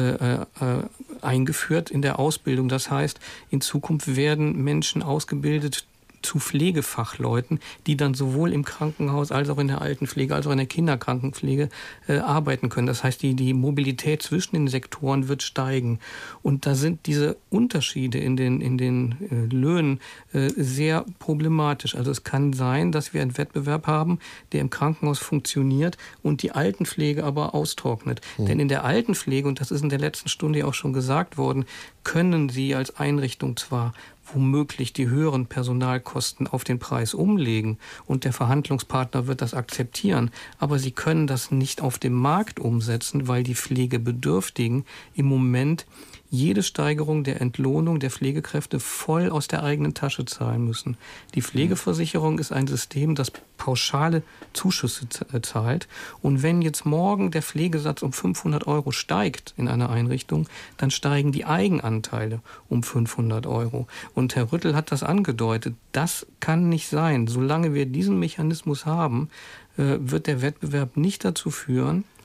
eingeführt in der Ausbildung. Das heißt, in Zukunft werden Menschen ausgebildet zu Pflegefachleuten, die dann sowohl im Krankenhaus als auch in der Altenpflege, als auch in der Kinderkrankenpflege arbeiten können. Das heißt, die Mobilität zwischen den Sektoren wird steigen. Und da sind diese Unterschiede in den Löhnen sehr problematisch. Also es kann sein, dass wir einen Wettbewerb haben, der im Krankenhaus funktioniert und die Altenpflege aber austrocknet. Denn in der Altenpflege, und das ist in der letzten Stunde auch schon gesagt worden, können Sie als Einrichtung zwar womöglich die höheren Personalkosten auf den Preis umlegen und der Verhandlungspartner wird das akzeptieren, aber sie können das nicht auf dem Markt umsetzen, weil die Pflegebedürftigen im Moment jede Steigerung der Entlohnung der Pflegekräfte voll aus der eigenen Tasche zahlen müssen. Die Pflegeversicherung ist ein System, das pauschale Zuschüsse zahlt. Und wenn jetzt morgen der Pflegesatz um 500 € steigt in einer Einrichtung, dann steigen die Eigenanteile um 500 €. Und Herr Rüttel hat das angedeutet. Das kann nicht sein. Solange wir diesen Mechanismus haben, wird der Wettbewerb nicht dazu führen,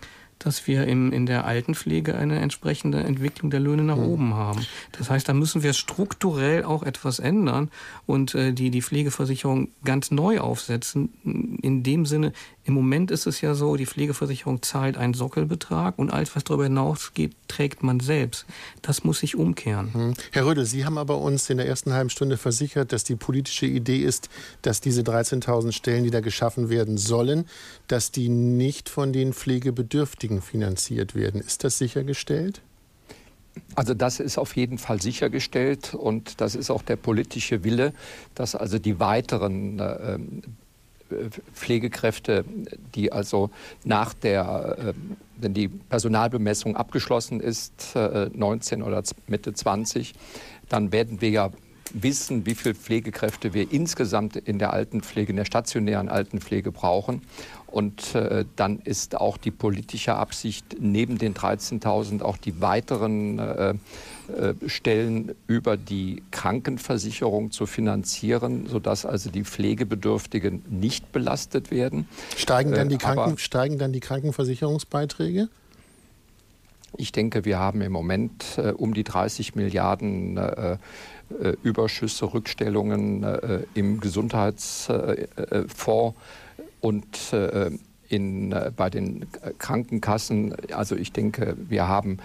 dass wir in der Altenpflege eine entsprechende Entwicklung der Löhne nach oben haben. Das heißt, da müssen wir strukturell auch etwas ändern und die Pflegeversicherung ganz neu aufsetzen. In dem Sinne, im Moment ist es ja so, die Pflegeversicherung zahlt einen Sockelbetrag und alles, was darüber hinausgeht, trägt man selbst. Das muss sich umkehren. Herr Rödel, Sie haben aber uns in der ersten halben Stunde versichert, dass die politische Idee ist, dass diese 13.000 Stellen, die da geschaffen werden sollen, dass die nicht von den Pflegebedürftigen finanziert werden. Ist das sichergestellt? Also das ist auf jeden Fall sichergestellt und das ist auch der politische Wille, dass also die weiteren Pflegekräfte, die also wenn die Personalbemessung abgeschlossen ist, 19 oder Mitte 20, dann werden wir ja wissen, wie viele Pflegekräfte wir insgesamt in der Altenpflege, in der stationären Altenpflege brauchen. Und dann ist auch die politische Absicht, neben den 13.000 auch die weiteren Stellen über die Krankenversicherung zu finanzieren, sodass also die Pflegebedürftigen nicht belastet werden. Steigen dann die Krankenversicherungsbeiträge? Ich denke, wir haben im Moment um die 30 Milliarden Überschüsse, Rückstellungen im Gesundheitsfonds und bei den Krankenkassen. Also ich denke, wir haben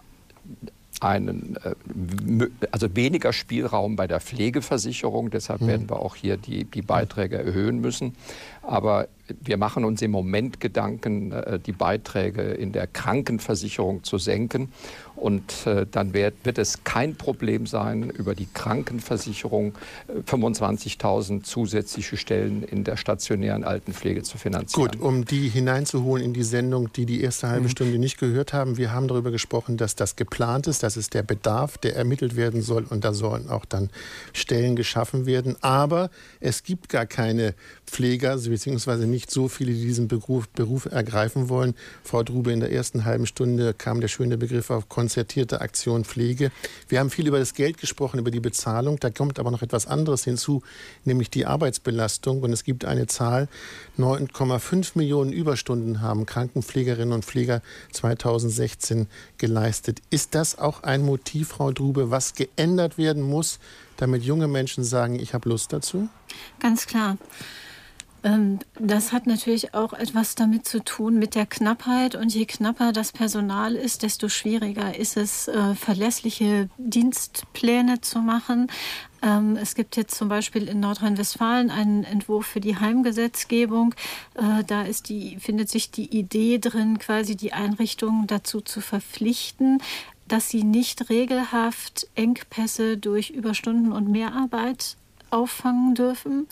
weniger Spielraum bei der Pflegeversicherung. Deshalb werden wir auch hier die Beiträge erhöhen müssen. Aber wir machen uns im Moment Gedanken, die Beiträge in der Krankenversicherung zu senken. Und dann wird es kein Problem sein, über die Krankenversicherung 25.000 zusätzliche Stellen in der stationären Altenpflege zu finanzieren. Gut, um die hineinzuholen in die Sendung, die erste halbe Stunde nicht gehört haben. Wir haben darüber gesprochen, dass das geplant ist, das ist der Bedarf, der ermittelt werden soll und da sollen auch dann Stellen geschaffen werden. Aber es gibt gar keine Pfleger, beziehungsweise nicht so viele, die diesen Beruf ergreifen wollen. Frau Drube, in der ersten halben Stunde kam der schöne Begriff auf konzertierte Aktion Pflege. Wir haben viel über das Geld gesprochen, über die Bezahlung. Da kommt aber noch etwas anderes hinzu, nämlich die Arbeitsbelastung. Und es gibt eine Zahl, 9,5 Millionen Überstunden haben Krankenpflegerinnen und Pfleger 2016 geleistet. Ist das auch ein Motiv, Frau Drube, was geändert werden muss, damit junge Menschen sagen, ich habe Lust dazu? Ganz klar. Das hat natürlich auch etwas damit zu tun mit der Knappheit. Und je knapper das Personal ist, desto schwieriger ist es, verlässliche Dienstpläne zu machen. Es gibt jetzt zum Beispiel in Nordrhein-Westfalen einen Entwurf für die Heimgesetzgebung. Da findet sich die Idee drin, quasi die Einrichtungen dazu zu verpflichten, dass sie nicht regelhaft Engpässe durch Überstunden und Mehrarbeit auffangen dürfen.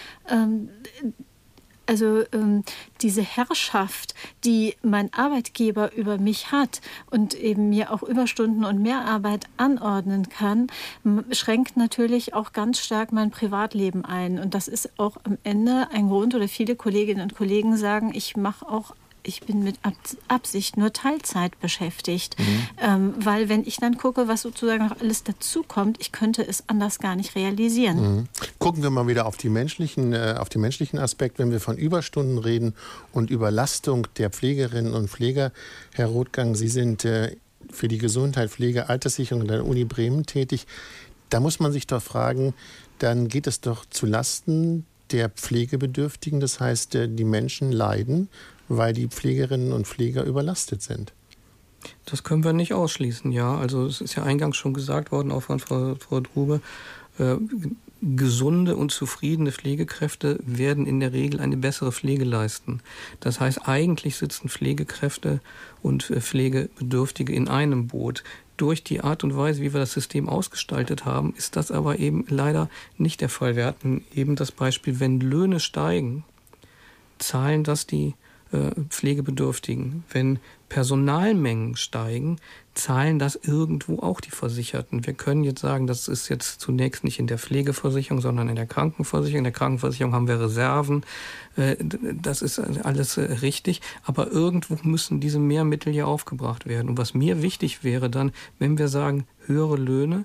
Diese Herrschaft, die mein Arbeitgeber über mich hat und eben mir auch Überstunden und Mehrarbeit anordnen kann, schränkt natürlich auch ganz stark mein Privatleben ein. Und das ist auch am Ende ein Grund, oder viele Kolleginnen und Kollegen sagen, ich bin mit Absicht nur Teilzeit beschäftigt. Weil wenn ich dann gucke, was sozusagen noch alles dazukommt, ich könnte es anders gar nicht realisieren. Gucken wir mal wieder auf den menschlichen Aspekt, wenn wir von Überstunden reden und Überlastung der Pflegerinnen und Pfleger. Herr Rothgang, Sie sind für die Gesundheit, Pflege, Alterssicherung an der Uni Bremen tätig. Da muss man sich doch fragen, dann geht es doch zulasten der Pflegebedürftigen. Das heißt, die Menschen leiden, weil die Pflegerinnen und Pfleger überlastet sind. Das können wir nicht ausschließen, ja. Also es ist ja eingangs schon gesagt worden, auch von Frau Drube, gesunde und zufriedene Pflegekräfte werden in der Regel eine bessere Pflege leisten. Das heißt, eigentlich sitzen Pflegekräfte und Pflegebedürftige in einem Boot. Durch die Art und Weise, wie wir das System ausgestaltet haben, ist das aber eben leider nicht der Fall. Wir hatten eben das Beispiel, wenn Löhne steigen, zahlen das die Pflegebedürftigen. Wenn Personalmengen steigen, zahlen das irgendwo auch die Versicherten. Wir können jetzt sagen, das ist jetzt zunächst nicht in der Pflegeversicherung, sondern in der Krankenversicherung. In der Krankenversicherung haben wir Reserven. Das ist alles richtig. Aber irgendwo müssen diese Mehrmittel ja aufgebracht werden. Und was mir wichtig wäre dann, wenn wir sagen, höhere Löhne,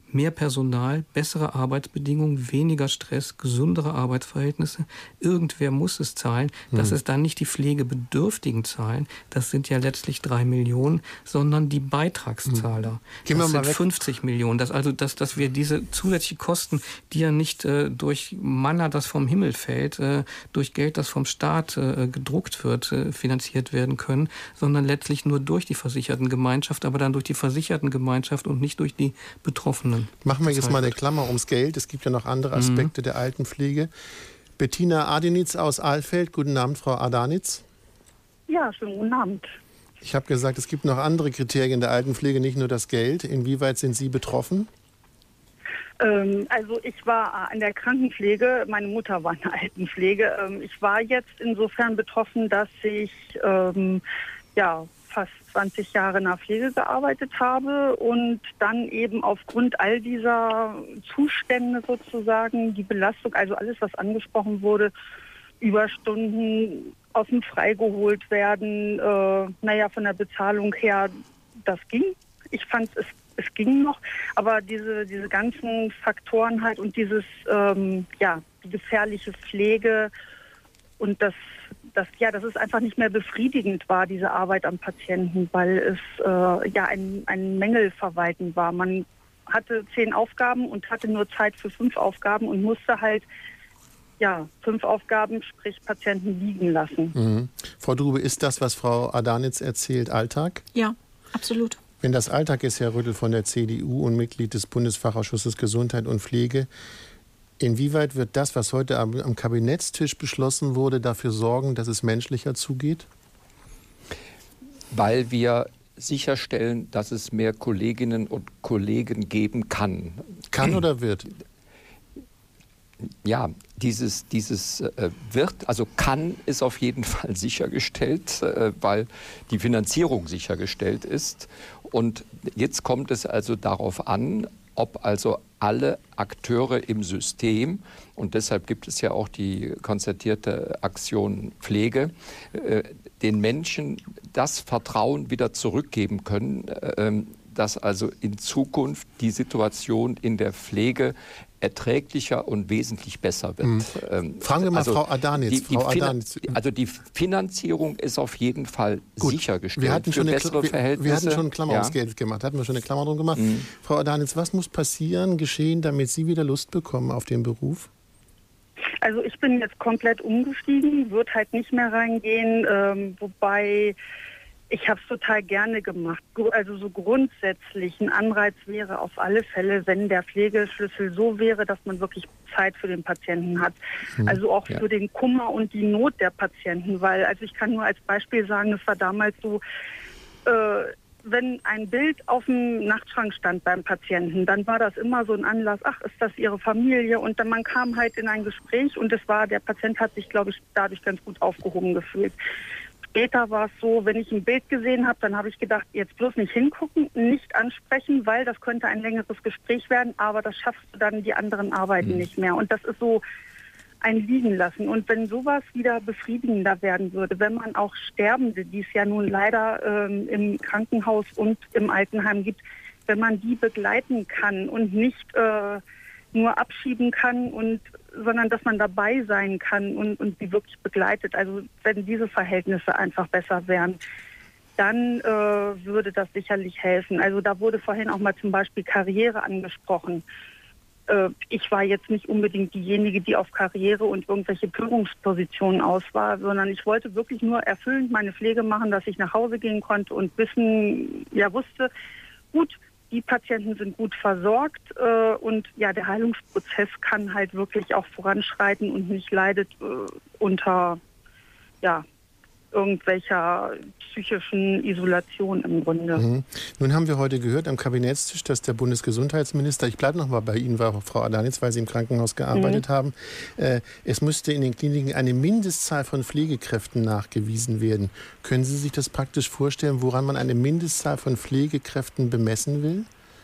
mehr Personal, bessere Arbeitsbedingungen, weniger Stress, gesundere Arbeitsverhältnisse. Irgendwer muss es zahlen. Dass es dann nicht die Pflegebedürftigen zahlen, das sind ja letztlich 3 Millionen, sondern die Beitragszahler. Das sind 50 Millionen. Dass wir diese zusätzlichen Kosten, die ja nicht durch Manna, das vom Himmel fällt, durch Geld, das vom Staat gedruckt wird, finanziert werden können, sondern letztlich nur durch die Versichertengemeinschaft, aber dann durch die Versichertengemeinschaft und nicht durch die Betroffenen. Machen wir jetzt mal eine Klammer ums Geld. Es gibt ja noch andere Aspekte der Altenpflege. Bettina Adenitz aus Alfeld. Guten Abend, Frau Adanitz. Ja, schönen guten Abend. Ich habe gesagt, es gibt noch andere Kriterien der Altenpflege, nicht nur das Geld. Inwieweit sind Sie betroffen? Also ich war in der Krankenpflege, meine Mutter war in der Altenpflege. Ich war jetzt insofern betroffen, dass ich fast 20 Jahre in der Pflege gearbeitet habe und dann eben aufgrund all dieser Zustände sozusagen, die Belastung, also alles, was angesprochen wurde, Überstunden aus dem Freigeholt werden, von der Bezahlung her, das ging. Ich fand, es ging noch, aber diese ganzen Faktoren halt und dieses, die gefährliche Pflege und dass es einfach nicht mehr befriedigend war, diese Arbeit am Patienten, weil es ein Mängelverwalten war. Man hatte 10 Aufgaben und hatte nur Zeit für 5 Aufgaben und musste halt 5 Aufgaben, sprich Patienten liegen lassen. Mhm. Frau Drube, ist das, was Frau Adanitz erzählt, Alltag? Ja, absolut. Wenn das Alltag ist, Herr Rüttel von der CDU und Mitglied des Bundesfachausschusses Gesundheit und Pflege, inwieweit wird das, was heute am Kabinettstisch beschlossen wurde, dafür sorgen, dass es menschlicher zugeht? Weil wir sicherstellen, dass es mehr Kolleginnen und Kollegen geben kann. Kann oder wird? Ja, dieses wird, also kann, ist auf jeden Fall sichergestellt, weil die Finanzierung sichergestellt ist. Und jetzt kommt es also darauf an, ob also alle Akteure im System, und deshalb gibt es ja auch die konzertierte Aktion Pflege, den Menschen das Vertrauen wieder zurückgeben können, dass also in Zukunft die Situation in der Pflege erträglicher und wesentlich besser wird. Fragen wir mal Frau Adanitz. Also die Finanzierung ist auf jeden Fall sichergestellt. Wir hatten schon für bessere Verhältnisse. Wir hatten schon eine Klammer ums Geld gemacht. Hatten wir schon eine Klammer drum gemacht. Frau Adanitz, was muss geschehen, damit Sie wieder Lust bekommen auf den Beruf? Also ich bin jetzt komplett umgestiegen, wird halt nicht mehr reingehen, wobei ich habe es total gerne gemacht. Also so grundsätzlich ein Anreiz wäre auf alle Fälle, wenn der Pflegeschlüssel so wäre, dass man wirklich Zeit für den Patienten hat. Also auch für den Kummer und die Not der Patienten. Weil, also ich kann nur als Beispiel sagen, es war damals so, wenn ein Bild auf dem Nachtschrank stand beim Patienten, dann war das immer so ein Anlass, ach, ist das Ihre Familie? Und dann man kam halt in ein Gespräch und der Patient hat sich, glaube ich, dadurch ganz gut aufgehoben gefühlt. Später war es so, wenn ich ein Bild gesehen habe, dann habe ich gedacht, jetzt bloß nicht hingucken, nicht ansprechen, weil das könnte ein längeres Gespräch werden, aber das schaffst du dann die anderen Arbeiten nicht mehr. Und das ist so ein Liegen lassen. Und wenn sowas wieder befriedigender werden würde, wenn man auch Sterbende, die es ja nun leider im Krankenhaus und im Altenheim gibt, wenn man die begleiten kann und nicht nur abschieben kann, sondern dass man dabei sein kann und sie wirklich begleitet. Also wenn diese Verhältnisse einfach besser wären, dann würde das sicherlich helfen. Also da wurde vorhin auch mal zum Beispiel Karriere angesprochen. Ich war jetzt nicht unbedingt diejenige, die auf Karriere und irgendwelche Führungspositionen aus war, sondern ich wollte wirklich nur erfüllend meine Pflege machen, dass ich nach Hause gehen konnte und wusste, gut, die Patienten sind gut versorgt und der Heilungsprozess kann halt wirklich auch voranschreiten und nicht leidet unter irgendwelcher psychischen Isolation im Grunde. Nun haben wir heute gehört am Kabinettstisch, dass der Bundesgesundheitsminister, ich bleibe noch mal bei Ihnen, Frau Adanitz, weil Sie im Krankenhaus gearbeitet haben, es müsste in den Kliniken eine Mindestzahl von Pflegekräften nachgewiesen werden. Können Sie sich das praktisch vorstellen, woran man eine Mindestzahl von Pflegekräften bemessen will?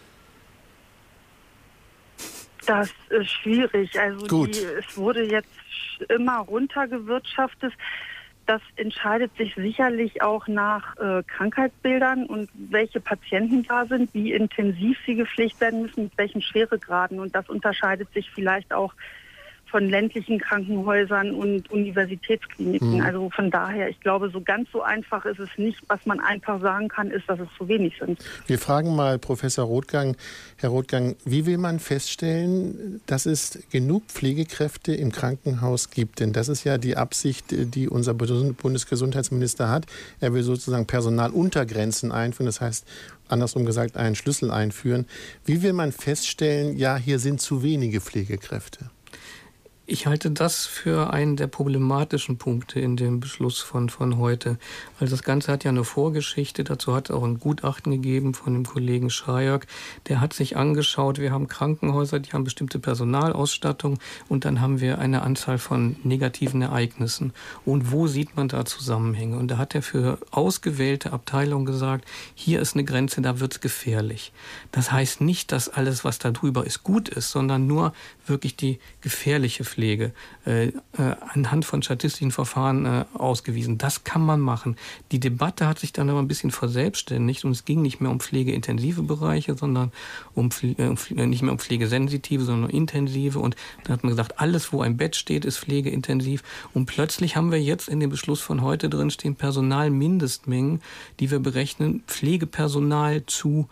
Das ist schwierig. Also es wurde jetzt immer runtergewirtschaftet. das entscheidet sich sicherlich auch nach Krankheitsbildern und welche Patienten da sind, wie intensiv sie gepflegt werden müssen, mit welchen Schweregraden. Und das unterscheidet sich vielleicht auch von ländlichen Krankenhäusern und Universitätskliniken. Also von daher, ich glaube, so ganz so einfach ist es nicht. Was man einfach sagen kann, ist, dass es zu wenig sind. Wir fragen mal Professor Rothgang. Herr Rothgang, wie will man feststellen, dass es genug Pflegekräfte im Krankenhaus gibt? Denn das ist ja die Absicht, die unser Bundesgesundheitsminister hat. Er will sozusagen Personaluntergrenzen einführen, das heißt, andersrum gesagt, einen Schlüssel einführen. Wie will man feststellen, ja, hier sind zu wenige Pflegekräfte? Ich halte das für einen der problematischen Punkte in dem Beschluss von heute. Also das Ganze hat ja eine Vorgeschichte. Dazu hat es auch ein Gutachten gegeben von dem Kollegen Schreier. Der hat sich angeschaut, wir haben Krankenhäuser, die haben bestimmte Personalausstattung und dann haben wir eine Anzahl von negativen Ereignissen. Und wo sieht man da Zusammenhänge? Und da hat er für ausgewählte Abteilungen gesagt, hier ist eine Grenze, da wird es gefährlich. Das heißt nicht, dass alles, was da drüber ist, gut ist, sondern nur wirklich die gefährliche Pflege anhand von statistischen Verfahren ausgewiesen. Das kann man machen. Die Debatte hat sich dann aber ein bisschen verselbstständigt und es ging nicht mehr um pflegeintensive Bereiche, sondern nicht mehr um pflegesensitive, sondern intensive. Und dann hat man gesagt, alles, wo ein Bett steht, ist pflegeintensiv. Und plötzlich haben wir jetzt in dem Beschluss von heute drin stehen Personalmindestmengen, die wir berechnen, Pflegepersonal zu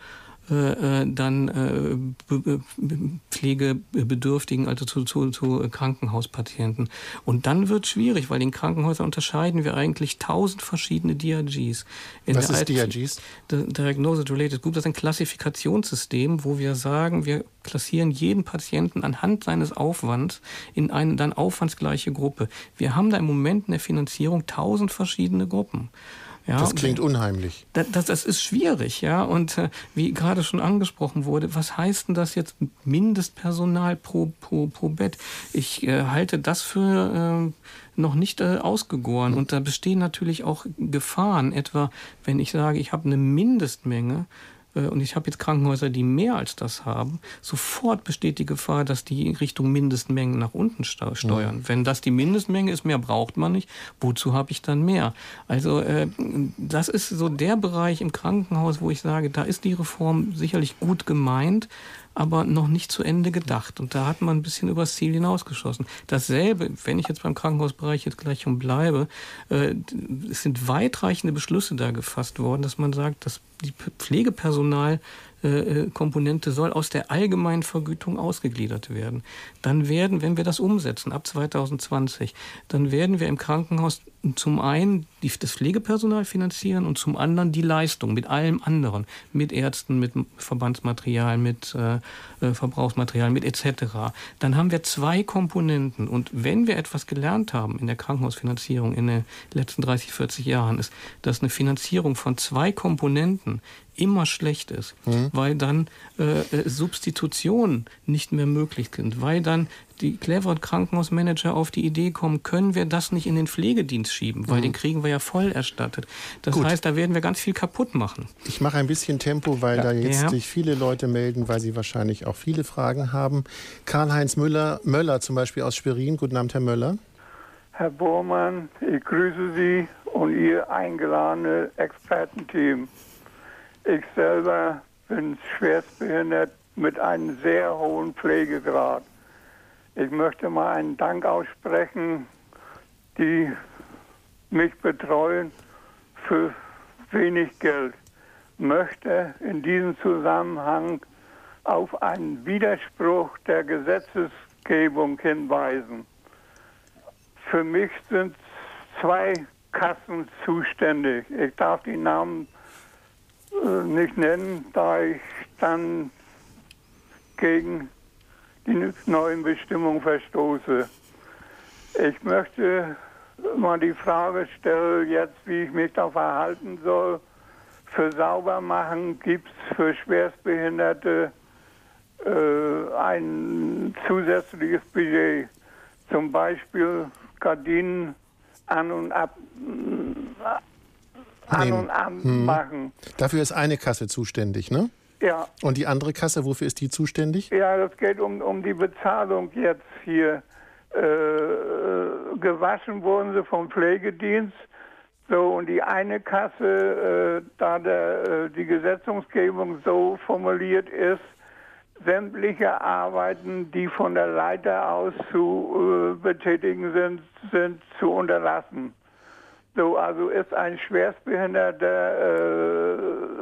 Pflegebedürftigen, also zu Krankenhauspatienten. Und dann wird es schwierig, weil in Krankenhäusern unterscheiden wir eigentlich 1000 verschiedene DRGs. Was ist DRGs? Diagnosis Related Group, das ist ein Klassifikationssystem, wo wir sagen, wir klassieren jeden Patienten anhand seines Aufwands in eine dann aufwandsgleiche Gruppe. Wir haben da im Moment in der Finanzierung 1000 verschiedene Gruppen. Ja, das klingt unheimlich. Das ist schwierig, ja. Und wie gerade schon angesprochen wurde, was heißt denn das jetzt Mindestpersonal pro Bett? Ich halte das für noch nicht ausgegoren. Und da bestehen natürlich auch Gefahren, etwa wenn ich sage, ich habe eine Mindestmenge, und ich habe jetzt Krankenhäuser, die mehr als das haben, sofort besteht die Gefahr, dass die Richtung Mindestmengen nach unten steuern. Wenn das die Mindestmenge ist, mehr braucht man nicht, wozu habe ich dann mehr? Also das ist so der Bereich im Krankenhaus, wo ich sage, da ist die Reform sicherlich gut gemeint, aber noch nicht zu Ende gedacht. Und da hat man ein bisschen übers Ziel hinausgeschossen. Dasselbe, wenn ich jetzt beim Krankenhausbereich jetzt gleich bleibe, es sind weitreichende Beschlüsse da gefasst worden, dass man sagt, dass die Pflegepersonalkomponente soll aus der allgemeinen Vergütung ausgegliedert werden. Dann wenn wir das umsetzen, ab 2020, dann werden wir im Krankenhaus zum einen das Pflegepersonal finanzieren und zum anderen die Leistung mit allem anderen, mit Ärzten, mit Verbandsmaterial, mit Verbrauchsmaterial, mit etc. Dann haben wir 2 Komponenten. Und wenn wir etwas gelernt haben in der Krankenhausfinanzierung in den letzten 30, 40 Jahren, ist, dass eine Finanzierung von 2 Komponenten immer schlecht ist, weil dann Substitutionen nicht mehr möglich sind, weil dann die cleveren Krankenhausmanager auf die Idee kommen, können wir das nicht in den Pflegedienst schieben, weil den kriegen wir ja voll erstattet. Das heißt, da werden wir ganz viel kaputt machen. Ich mache ein bisschen Tempo, weil da jetzt sich viele Leute melden, weil sie wahrscheinlich auch viele Fragen haben. Karl-Heinz Möller zum Beispiel aus Schwerin. Guten Abend, Herr Möller. Herr Bormann, ich grüße Sie und Ihr eingeladene Expertenteam. Ich selber bin schwerstbehindert mit einem sehr hohen Pflegegrad. Ich möchte mal einen Dank aussprechen, die mich betreuen für wenig Geld. Ich möchte in diesem Zusammenhang auf einen Widerspruch der Gesetzgebung hinweisen. Für mich sind 2 Kassen zuständig. Ich darf die Namen nicht nennen, da ich dann gegen die neuen Bestimmungen verstoße. Ich möchte mal die Frage stellen, jetzt wie ich mich da verhalten soll. Für Saubermachen gibt es für Schwerstbehinderte ein zusätzliches Budget. Zum Beispiel Gardinen an und ab machen. Dafür ist eine Kasse zuständig, ne? Ja. Und die andere Kasse, wofür ist die zuständig? Ja, das geht um die Bezahlung jetzt hier. gewaschen wurden sie vom Pflegedienst. So, und die eine Kasse, da die Gesetzgebung so formuliert ist, sämtliche Arbeiten, die von der Leiter aus zu betätigen sind zu unterlassen. So, also ist ein Schwerstbehinderter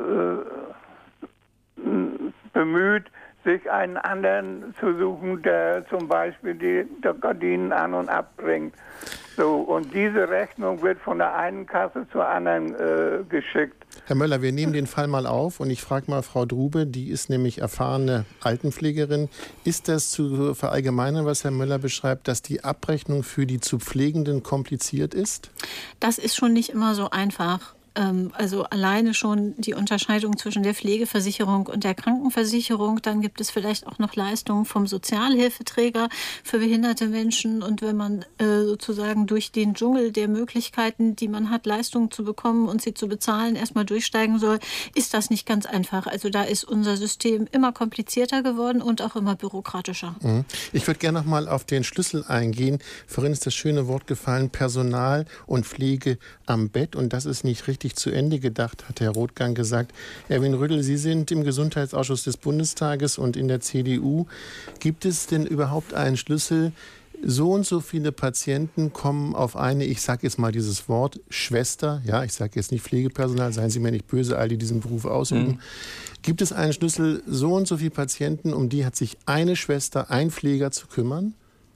bemüht, sich einen anderen zu suchen, der zum Beispiel die Gardinen an- und abbringt. So, und diese Rechnung wird von der einen Kasse zur anderen geschickt. Herr Möller, wir nehmen den Fall mal auf und ich frage mal Frau Drube, die ist nämlich erfahrene Altenpflegerin. Ist das zu verallgemeinern, was Herr Möller beschreibt, dass die Abrechnung für die zu Pflegenden kompliziert ist? Das ist schon nicht immer so einfach. Also alleine schon die Unterscheidung zwischen der Pflegeversicherung und der Krankenversicherung. Dann gibt es vielleicht auch noch Leistungen vom Sozialhilfeträger für behinderte Menschen. Und wenn man sozusagen durch den Dschungel der Möglichkeiten, die man hat, Leistungen zu bekommen und sie zu bezahlen, erstmal durchsteigen soll, ist das nicht ganz einfach. Also da ist unser System immer komplizierter geworden und auch immer bürokratischer. Ich würde gerne noch mal auf den Schlüssel eingehen. Vorhin ist das schöne Wort gefallen, Personal und Pflege am Bett. Und das ist nicht richtig zu Ende gedacht, hat Herr Rothgang gesagt. Erwin Rüttel, Sie sind im Gesundheitsausschuss des Bundestages und in der CDU. Gibt es denn überhaupt einen Schlüssel? So und so viele Patienten kommen auf eine, ich sage jetzt mal dieses Wort, Schwester, ja, ich sage jetzt nicht Pflegepersonal, seien Sie mir nicht böse, all die diesen Beruf ausüben. Gibt es einen Schlüssel, so und so viele Patienten, um die hat sich eine Schwester, ein Pfleger zu kümmern?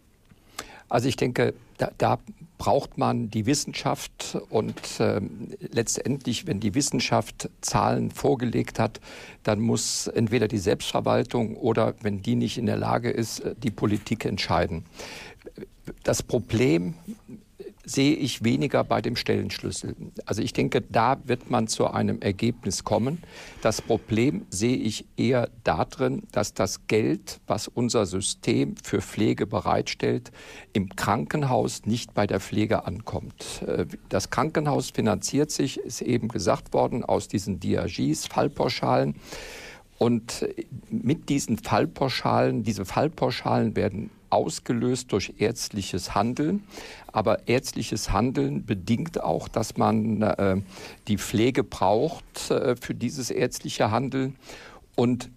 Also ich denke, da braucht man die Wissenschaft und letztendlich, wenn die Wissenschaft Zahlen vorgelegt hat, dann muss entweder die Selbstverwaltung oder, wenn die nicht in der Lage ist, die Politik entscheiden. Das Problem sehe ich weniger bei dem Stellenschlüssel. Also ich denke, da wird man zu einem Ergebnis kommen. Das Problem sehe ich eher darin, dass das Geld, was unser System für Pflege bereitstellt, im Krankenhaus nicht bei der Pflege ankommt. Das Krankenhaus finanziert sich, ist eben gesagt worden, aus diesen DRGs, Fallpauschalen. Und mit diesen Fallpauschalen, diese Fallpauschalen werden ausgelöst durch ärztliches Handeln. Aber ärztliches Handeln bedingt auch, dass man die Pflege braucht für dieses ärztliche Handeln. Und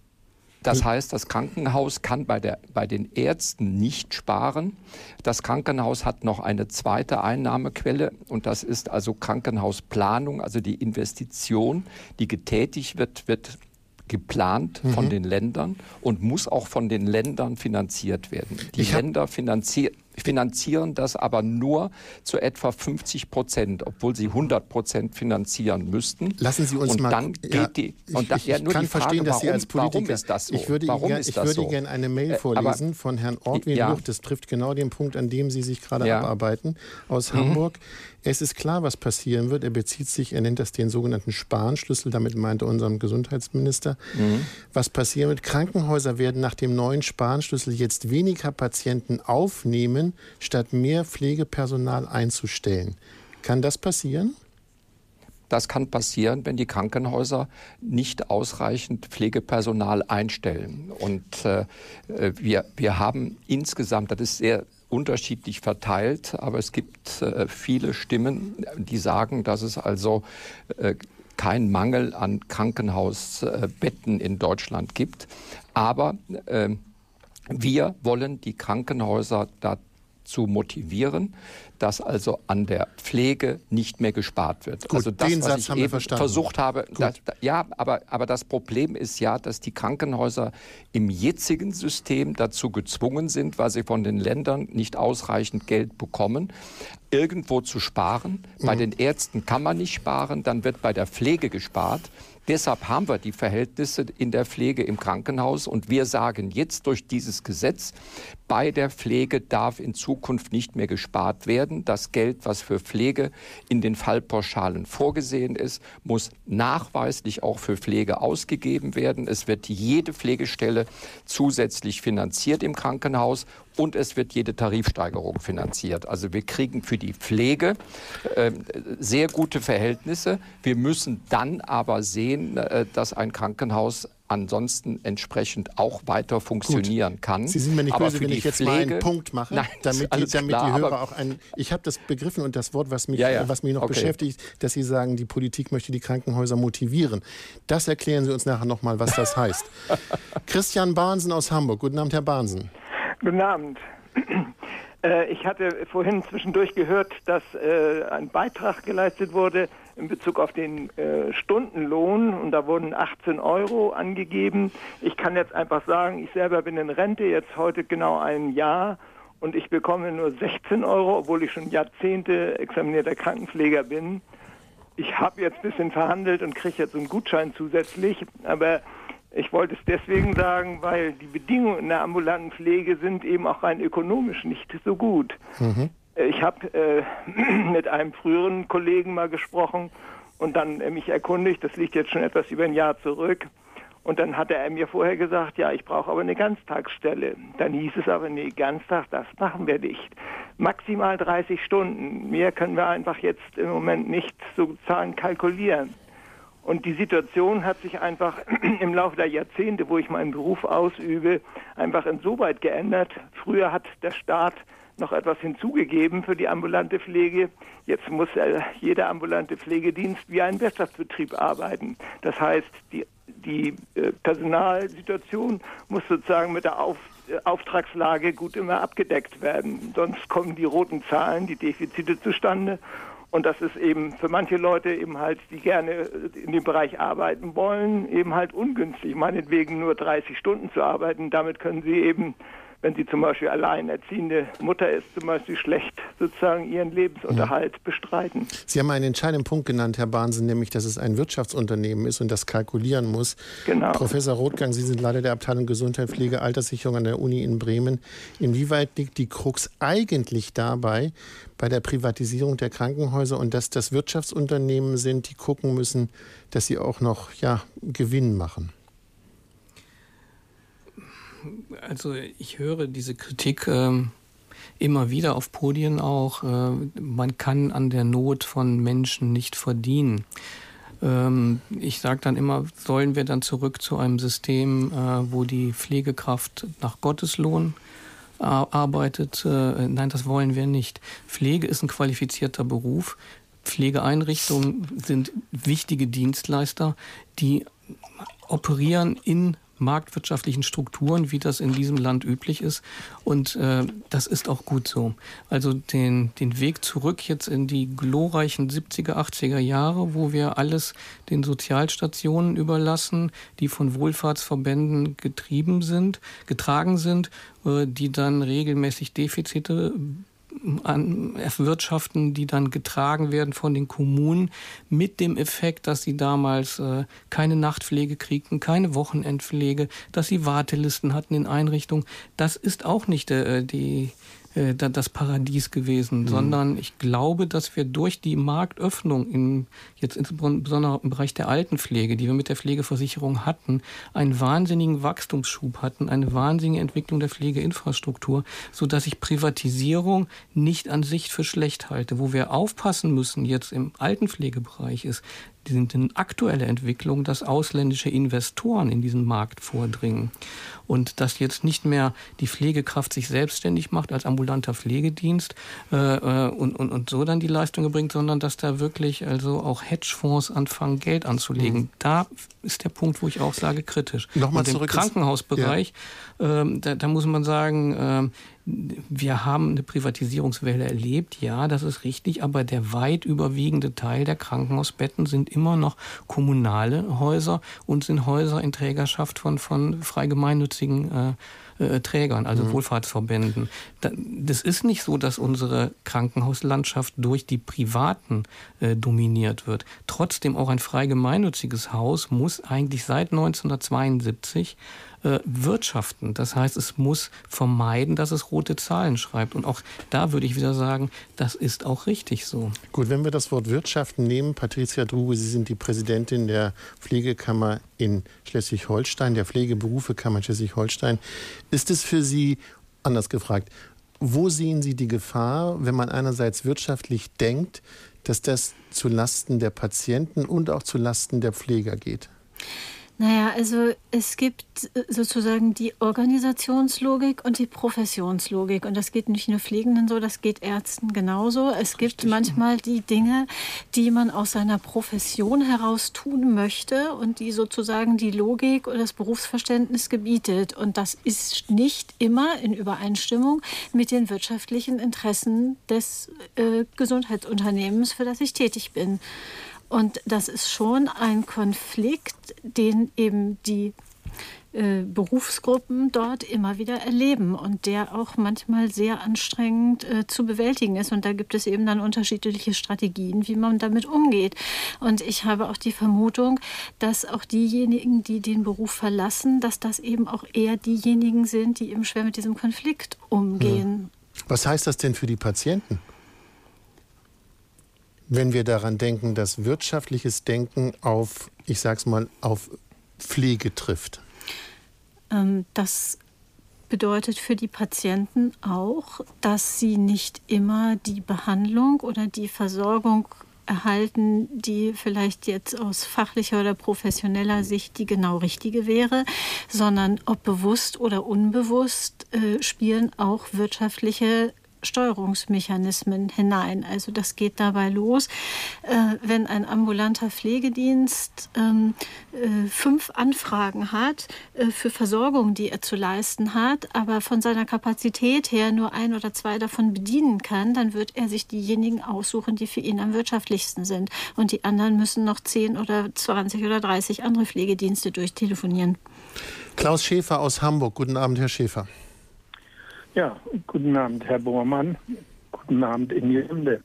das heißt, das Krankenhaus kann bei den Ärzten nicht sparen. Das Krankenhaus hat noch eine zweite Einnahmequelle und das ist also Krankenhausplanung, also die Investition, die getätigt wird geplant von den Ländern und muss auch von den Ländern finanziert werden. Die Länder finanzieren das aber nur zu etwa 50%, obwohl sie 100% finanzieren müssten. Lassen Sie uns und mal... Dann geht die, und ich kann verstehen, dass Sie als Politiker... Warum ist das so? Ich würde Ihnen gerne eine Mail vorlesen von Herrn Ortwin-Luch. Das trifft genau den Punkt, an dem Sie sich gerade abarbeiten, aus Hamburg. Es ist klar, was passieren wird. Er nennt das den sogenannten Spahn-Schlüssel, damit meint er unseren Gesundheitsminister. Was passieren wird? Krankenhäuser werden nach dem neuen Spahn-Schlüssel jetzt weniger Patienten aufnehmen, statt mehr Pflegepersonal einzustellen. Kann das passieren? Das kann passieren, wenn die Krankenhäuser nicht ausreichend Pflegepersonal einstellen. Und wir haben insgesamt, das ist sehr unterschiedlich verteilt, aber es gibt viele Stimmen, die sagen, dass es also keinen Mangel an Krankenhausbetten in Deutschland gibt. Aber wir wollen die Krankenhäuser dazu motivieren, dass also an der Pflege nicht mehr gespart wird. Gut, also das, den was Satz ich haben wir eben verstanden. versucht habe, aber das Problem ist ja, dass die Krankenhäuser im jetzigen System dazu gezwungen sind, weil sie von den Ländern nicht ausreichend Geld bekommen, irgendwo zu sparen. Bei den Ärzten kann man nicht sparen, dann wird bei der Pflege gespart. Deshalb haben wir die Verhältnisse in der Pflege im Krankenhaus und wir sagen jetzt durch dieses Gesetz, bei der Pflege darf in Zukunft nicht mehr gespart werden. Das Geld, was für Pflege in den Fallpauschalen vorgesehen ist, muss nachweislich auch für Pflege ausgegeben werden. Es wird jede Pflegestelle zusätzlich finanziert im Krankenhaus und es wird jede Tarifsteigerung finanziert. Also wir kriegen für die Pflege sehr gute Verhältnisse. Wir müssen dann aber sehen, dass ein Krankenhaus ansonsten entsprechend auch weiter funktionieren kann. Sie sind mir nicht aber böse, wenn ich jetzt mal einen Punkt mache, Nein, damit die Hörer auch ich habe das begriffen und das Wort, was mich noch beschäftigt, dass Sie sagen, die Politik möchte die Krankenhäuser motivieren. Das erklären Sie uns nachher nochmal, was das heißt. Christian Bahnsen aus Hamburg. Guten Abend, Herr Bahnsen. Guten Abend. Ich hatte vorhin zwischendurch gehört, dass ein Beitrag geleistet wurde in Bezug auf den Stundenlohn und da wurden 18 € angegeben. Ich kann jetzt einfach sagen, ich selber bin in Rente, jetzt heute genau ein Jahr und ich bekomme nur 16 €, obwohl ich schon Jahrzehnte examinierter Krankenpfleger bin. Ich habe jetzt ein bisschen verhandelt und kriege jetzt einen Gutschein zusätzlich, aber ich wollte es deswegen sagen, weil die Bedingungen in der ambulanten Pflege sind eben auch rein ökonomisch nicht so gut. Mhm. Ich habe mit einem früheren Kollegen mal gesprochen und dann mich erkundigt, das liegt jetzt schon etwas über ein Jahr zurück. Und dann hatte er mir vorher gesagt, ja, ich brauche aber eine Ganztagsstelle. Dann hieß es aber, nee, Ganztag, das machen wir nicht. Maximal 30 Stunden. Mehr können wir einfach jetzt im Moment nicht sozusagen kalkulieren. Und die Situation hat sich einfach im Laufe der Jahrzehnte, wo ich meinen Beruf ausübe, einfach insoweit geändert. Früher hat der Staat noch etwas hinzugegeben für die ambulante Pflege. Jetzt muss jeder ambulante Pflegedienst wie ein Wirtschaftsbetrieb arbeiten. Das heißt, die Personalsituation muss sozusagen mit der Auftragslage gut immer abgedeckt werden. Sonst kommen die roten Zahlen, die Defizite zustande. Und das ist eben für manche Leute eben halt, die gerne in dem Bereich arbeiten wollen, eben halt ungünstig, meinetwegen nur 30 Stunden zu arbeiten. Damit können sie eben, wenn sie zum Beispiel alleinerziehende Mutter ist, zum Beispiel schlecht sozusagen ihren Lebensunterhalt bestreiten. Sie haben einen entscheidenden Punkt genannt, Herr Bahnsen, nämlich, dass es ein Wirtschaftsunternehmen ist und das kalkulieren muss. Genau. Professor Rothgang, Sie sind Leiter der Abteilung Gesundheit, Pflege, Alterssicherung an der Uni in Bremen. Inwieweit liegt die Krux eigentlich dabei, bei der Privatisierung der Krankenhäuser und dass das Wirtschaftsunternehmen sind, die gucken müssen, dass sie auch noch Gewinn machen? Also ich höre diese Kritik immer wieder auf Podien auch. Man kann an der Not von Menschen nicht verdienen. Ich sage dann immer, sollen wir dann zurück zu einem System, wo die Pflegekraft nach Gotteslohn arbeitet? Nein, das wollen wir nicht. Pflege ist ein qualifizierter Beruf. Pflegeeinrichtungen sind wichtige Dienstleister, die operieren in marktwirtschaftlichen Strukturen, wie das in diesem Land üblich ist. Und das ist auch gut so. Also den Weg zurück jetzt in die glorreichen 70er, 80er Jahre, wo wir alles den Sozialstationen überlassen, die von Wohlfahrtsverbänden getragen sind, die dann regelmäßig Defizite erwirtschaften, die dann getragen werden von den Kommunen mit dem Effekt, dass sie damals keine Nachtpflege kriegten, keine Wochenendpflege, dass sie Wartelisten hatten in Einrichtungen. Das ist auch nicht das Paradies gewesen, sondern ich glaube, dass wir durch die Marktöffnung jetzt insbesondere im Bereich der Altenpflege, die wir mit der Pflegeversicherung hatten, einen wahnsinnigen Wachstumsschub hatten, eine wahnsinnige Entwicklung der Pflegeinfrastruktur, sodass ich Privatisierung nicht an sich für schlecht halte. Wo wir aufpassen müssen jetzt im Altenpflegebereich ist, die sind in aktueller Entwicklung, dass ausländische Investoren in diesen Markt vordringen. Und dass jetzt nicht mehr die Pflegekraft sich selbstständig macht als ambulanter Pflegedienst und so dann die Leistung erbringt, sondern dass da wirklich also auch Hedgefonds anfangen, Geld anzulegen. Da ist der Punkt, wo ich auch sage, kritisch. Nochmal und im Krankenhausbereich, da muss man sagen, wir haben eine Privatisierungswelle erlebt, ja, das ist richtig, aber der weit überwiegende Teil der Krankenhausbetten sind immer noch kommunale Häuser und sind Häuser in Trägerschaft von frei gemeinnützigen Trägern, also Wohlfahrtsverbänden. Das ist nicht so, dass unsere Krankenhauslandschaft durch die Privaten dominiert wird. Trotzdem auch ein frei gemeinnütziges Haus muss eigentlich seit 1972 wirtschaften. Das heißt, es muss vermeiden, dass es rote Zahlen schreibt. Und auch da würde ich wieder sagen, das ist auch richtig so. Gut, wenn wir das Wort Wirtschaften nehmen, Patricia Druge, Sie sind die Präsidentin der Pflegekammer in Schleswig-Holstein, der Pflegeberufekammer in Schleswig-Holstein. Ist es für Sie, anders gefragt, wo sehen Sie die Gefahr, wenn man einerseits wirtschaftlich denkt, dass das zu Lasten der Patienten und auch zu Lasten der Pfleger geht? Naja, also es gibt sozusagen die Organisationslogik und die Professionslogik. Und das geht nicht nur Pflegenden so, das geht Ärzten genauso. Es gibt manchmal die Dinge, die man aus seiner Profession heraus tun möchte und die sozusagen die Logik oder das Berufsverständnis gebietet. Und das ist nicht immer in Übereinstimmung mit den wirtschaftlichen Interessen des Gesundheitsunternehmens, für das ich tätig bin. Und das ist schon ein Konflikt, den eben die Berufsgruppen dort immer wieder erleben und der auch manchmal sehr anstrengend zu bewältigen ist. Und da gibt es eben dann unterschiedliche Strategien, wie man damit umgeht. Und ich habe auch die Vermutung, dass auch diejenigen, die den Beruf verlassen, dass das eben auch eher diejenigen sind, die eben schwer mit diesem Konflikt umgehen. Was heißt das denn für die Patienten? Wenn wir daran denken, dass wirtschaftliches Denken auf, ich sag's mal, auf Pflege trifft. Das bedeutet für die Patienten auch, dass sie nicht immer die Behandlung oder die Versorgung erhalten, die vielleicht jetzt aus fachlicher oder professioneller Sicht die genau richtige wäre, sondern ob bewusst oder unbewusst spielen auch wirtschaftliche Steuerungsmechanismen hinein. Also das geht dabei los, wenn ein ambulanter Pflegedienst 5 Anfragen hat für Versorgung, die er zu leisten hat, aber von seiner Kapazität her nur 1 oder 2 davon bedienen kann, dann wird er sich diejenigen aussuchen, die für ihn am wirtschaftlichsten sind. Und die anderen müssen noch 10 oder 20 oder 30 andere Pflegedienste durchtelefonieren. Klaus Schäfer aus Hamburg. Guten Abend, Herr Schäfer. Ja, guten Abend, Herr Bormann. Guten Abend in die Runde.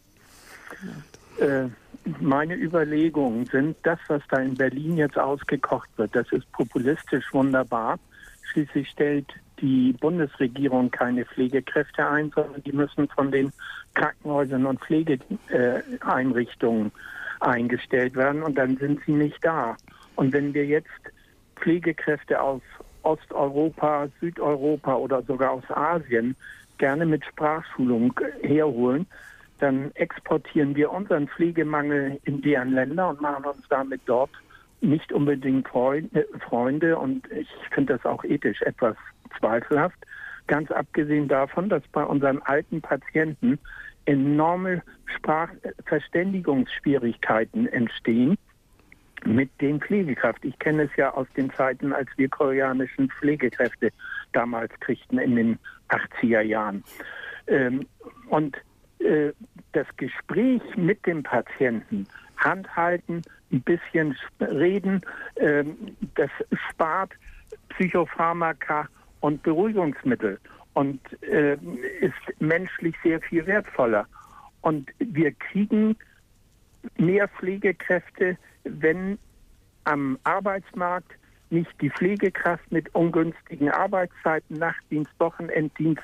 Meine Überlegungen sind, das, was da in Berlin jetzt ausgekocht wird, das ist populistisch wunderbar. Schließlich stellt die Bundesregierung keine Pflegekräfte ein, sondern die müssen von den Krankenhäusern und Pflegeeinrichtungen eingestellt werden und dann sind sie nicht da. Und wenn wir jetzt Pflegekräfte aus Osteuropa, Südeuropa oder sogar aus Asien gerne mit Sprachschulung herholen, dann exportieren wir unseren Pflegemangel in deren Länder und machen uns damit dort nicht unbedingt Freunde. Und ich finde das auch ethisch etwas zweifelhaft. Ganz abgesehen davon, dass bei unseren alten Patienten enorme Sprachverständigungsschwierigkeiten entstehen mit den Pflegekräften. Ich kenne es ja aus den Zeiten, als wir koreanischen Pflegekräfte damals kriegten in den 80er Jahren. Das Gespräch mit dem Patienten, Hand halten, ein bisschen reden, das spart Psychopharmaka und Beruhigungsmittel und ist menschlich sehr viel wertvoller. Und wir kriegen mehr Pflegekräfte, wenn am Arbeitsmarkt nicht die Pflegekraft mit ungünstigen Arbeitszeiten, Nachtdienst, Wochenenddienst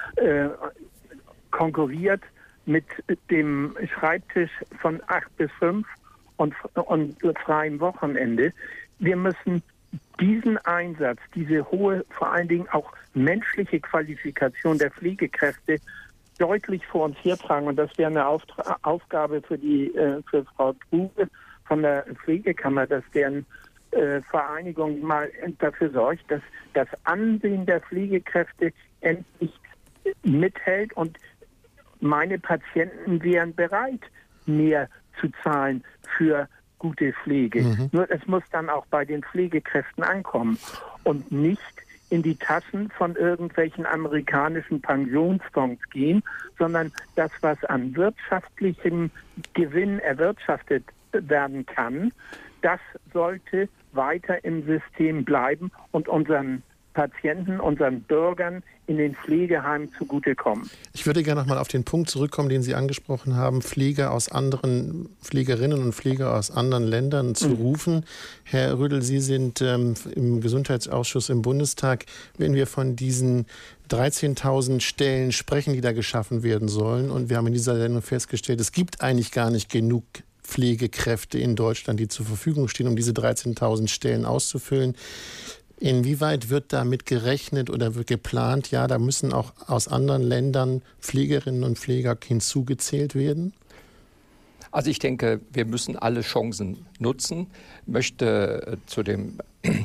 konkurriert mit dem Schreibtisch von 8 bis 5 und freiem Wochenende. Wir müssen diesen Einsatz, diese hohe, vor allen Dingen auch menschliche Qualifikation der Pflegekräfte deutlich vor uns hertragen. Und das wäre eine Aufgabe für Frau Truge von der Pflegekammer, dass deren Vereinigung mal dafür sorgt, dass das Ansehen der Pflegekräfte endlich mithält und meine Patienten wären bereit, mehr zu zahlen für gute Pflege. Nur es muss dann auch bei den Pflegekräften ankommen und nicht in die Taschen von irgendwelchen amerikanischen Pensionsfonds gehen, sondern das, was an wirtschaftlichem Gewinn erwirtschaftet werden kann, das sollte weiter im System bleiben und unseren Patienten, unseren Bürgern in den Pflegeheimen zugutekommen. Ich würde gerne noch mal auf den Punkt zurückkommen, den Sie angesprochen haben, Pflegerinnen und Pfleger aus anderen Ländern zu rufen. Herr Rödel, Sie sind im Gesundheitsausschuss im Bundestag. Wenn wir von diesen 13.000 Stellen sprechen, die da geschaffen werden sollen, und wir haben in dieser Sendung festgestellt, es gibt eigentlich gar nicht genug Pflegekräfte in Deutschland, die zur Verfügung stehen, um diese 13.000 Stellen auszufüllen. Inwieweit wird damit gerechnet oder wird geplant, ja, da müssen auch aus anderen Ländern Pflegerinnen und Pfleger hinzugezählt werden? Also ich denke, wir müssen alle Chancen nutzen. Ich möchte zu dem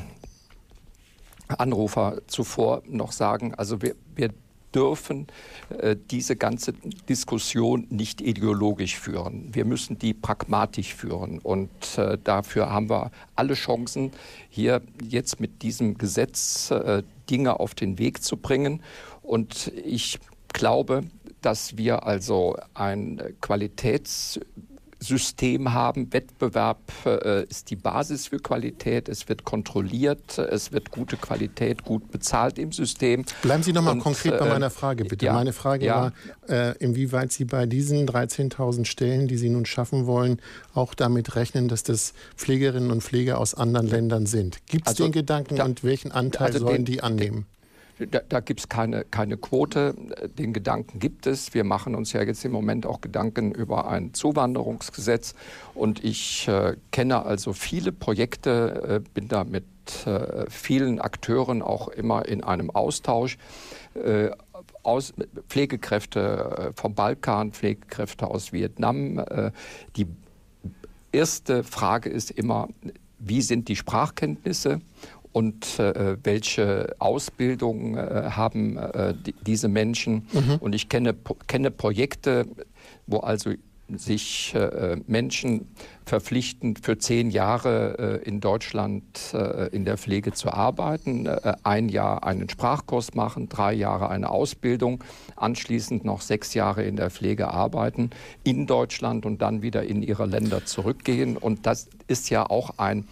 Anrufer zuvor noch sagen, also wir dürfen diese ganze Diskussion nicht ideologisch führen. Wir müssen die pragmatisch führen. Und dafür haben wir alle Chancen, hier jetzt mit diesem Gesetz Dinge auf den Weg zu bringen. Und ich glaube, dass wir also ein Qualitätssystem haben. Wettbewerb ist die Basis für Qualität. Es wird kontrolliert. Es wird gute Qualität, gut bezahlt im System. Bleiben Sie noch mal konkret bei meiner Frage, bitte. Ja, meine Frage war, inwieweit Sie bei diesen 13.000 Stellen, die Sie nun schaffen wollen, auch damit rechnen, dass das Pflegerinnen und Pfleger aus anderen Ländern sind. Gibt es den Gedanken und welchen Anteil sollen die annehmen? Da gibt es keine Quote. Den Gedanken gibt es. Wir machen uns ja jetzt im Moment auch Gedanken über ein Zuwanderungsgesetz. Und ich kenne also viele Projekte, bin da mit vielen Akteuren auch immer in einem Austausch. Pflegekräfte vom Balkan, Pflegekräfte aus Vietnam. Die erste Frage ist immer, wie sind die Sprachkenntnisse? Und welche Ausbildung haben diese Menschen? Und ich kenne Projekte, wo also sich Menschen verpflichten, für 10 Jahre in Deutschland in der Pflege zu arbeiten, 1 Jahr einen Sprachkurs machen, 3 Jahre eine Ausbildung, anschließend noch 6 Jahre in der Pflege arbeiten, in Deutschland und dann wieder in ihre Länder zurückgehen. Und das ist ja auch ein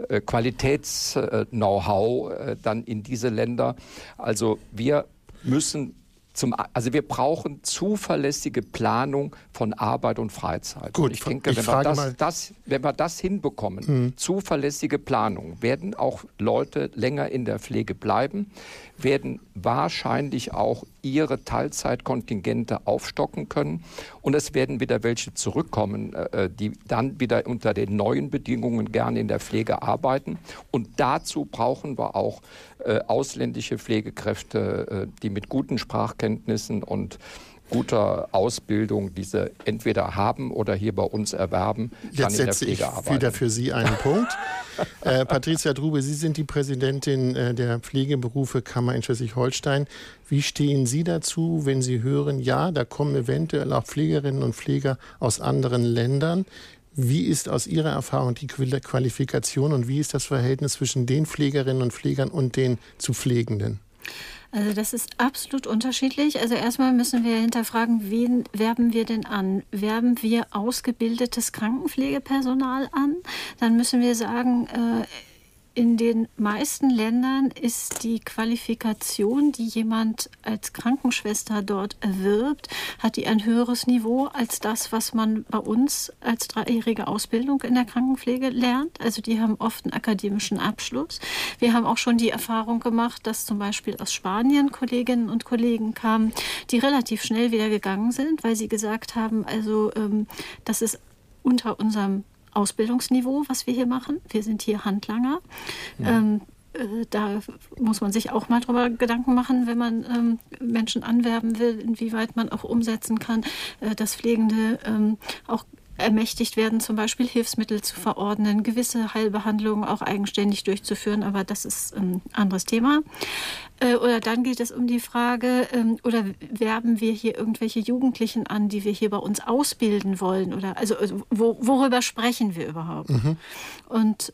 Qualitäts-Know-how dann in diese Länder. Also wir müssen wir brauchen zuverlässige Planung von Arbeit und Freizeit. Gut, und ich denke, wenn wir das hinbekommen, zuverlässige Planung, werden auch Leute länger in der Pflege bleiben, werden wahrscheinlich auch ihre Teilzeitkontingente aufstocken können und es werden wieder welche zurückkommen, die dann wieder unter den neuen Bedingungen gerne in der Pflege arbeiten. Und dazu brauchen wir auch ausländische Pflegekräfte, die mit guten Sprachkenntnissen und guter Ausbildung diese entweder haben oder hier bei uns erwerben, dann in der Pflege arbeiten. Jetzt setze ich wieder für Sie einen Punkt. Patricia Drube, Sie sind die Präsidentin der Pflegeberufekammer in Schleswig-Holstein. Wie stehen Sie dazu, wenn Sie hören, ja, da kommen eventuell auch Pflegerinnen und Pfleger aus anderen Ländern? Wie ist aus Ihrer Erfahrung die Qualifikation und wie ist das Verhältnis zwischen den Pflegerinnen und Pflegern und den zu Pflegenden? Also das ist absolut unterschiedlich. Also erstmal müssen wir hinterfragen, wen werben wir denn an? Werben wir ausgebildetes Krankenpflegepersonal an? Dann müssen wir sagen, in den meisten Ländern ist die Qualifikation, die jemand als Krankenschwester dort erwirbt, hat die ein höheres Niveau als das, was man bei uns als 3-jährige Ausbildung in der Krankenpflege lernt. Also die haben oft einen akademischen Abschluss. Wir haben auch schon die Erfahrung gemacht, dass zum Beispiel aus Spanien Kolleginnen und Kollegen kamen, die relativ schnell wieder gegangen sind, weil sie gesagt haben, also das ist unter unserem Ausbildungsniveau, was wir hier machen. Wir sind hier Handlanger. Ja. Da muss man sich auch mal drüber Gedanken machen, wenn man Menschen anwerben will, inwieweit man auch umsetzen kann, dass Pflegende auch ermächtigt werden, zum Beispiel Hilfsmittel zu verordnen, gewisse Heilbehandlungen auch eigenständig durchzuführen, aber das ist ein anderes Thema. Oder dann geht es um die Frage, oder werben wir hier irgendwelche Jugendlichen an, die wir hier bei uns ausbilden wollen? Oder also worüber sprechen wir überhaupt? Und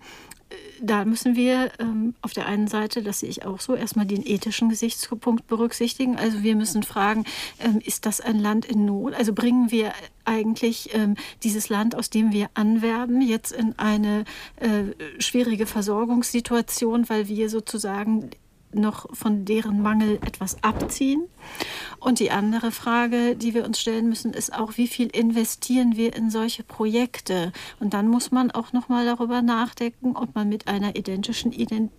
da müssen wir auf der einen Seite, das sehe ich auch so, erstmal den ethischen Gesichtspunkt berücksichtigen. Also wir müssen fragen, ist das ein Land in Not? Also bringen wir eigentlich dieses Land, aus dem wir anwerben, jetzt in eine schwierige Versorgungssituation, weil wir sozusagen noch von deren Mangel etwas abziehen. Und die andere Frage, die wir uns stellen müssen, ist auch, wie viel investieren wir in solche Projekte? Und dann muss man auch noch mal darüber nachdenken, ob man mit einer identischen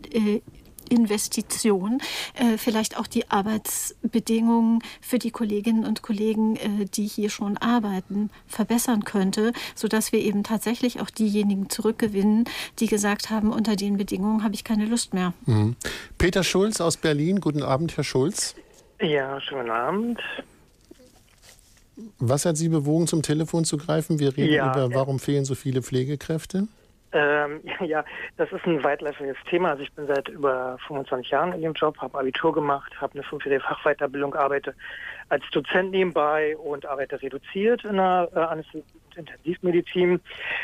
Investition vielleicht auch die Arbeitsbedingungen für die Kolleginnen und Kollegen, die hier schon arbeiten, verbessern könnte, sodass wir eben tatsächlich auch diejenigen zurückgewinnen, die gesagt haben, unter den Bedingungen habe ich keine Lust mehr. Peter Schulz aus Berlin. Guten Abend, Herr Schulz. Ja, schönen Abend. Was hat Sie bewogen, zum Telefon zu greifen? Wir reden über, warum fehlen so viele Pflegekräfte? Ja, das ist ein weitläufiges Thema. Also ich bin seit über 25 Jahren in dem Job, habe Abitur gemacht, habe eine 5-jährige Fachweiterbildung, arbeite als Dozent nebenbei und arbeite reduziert in der Intensivmedizin,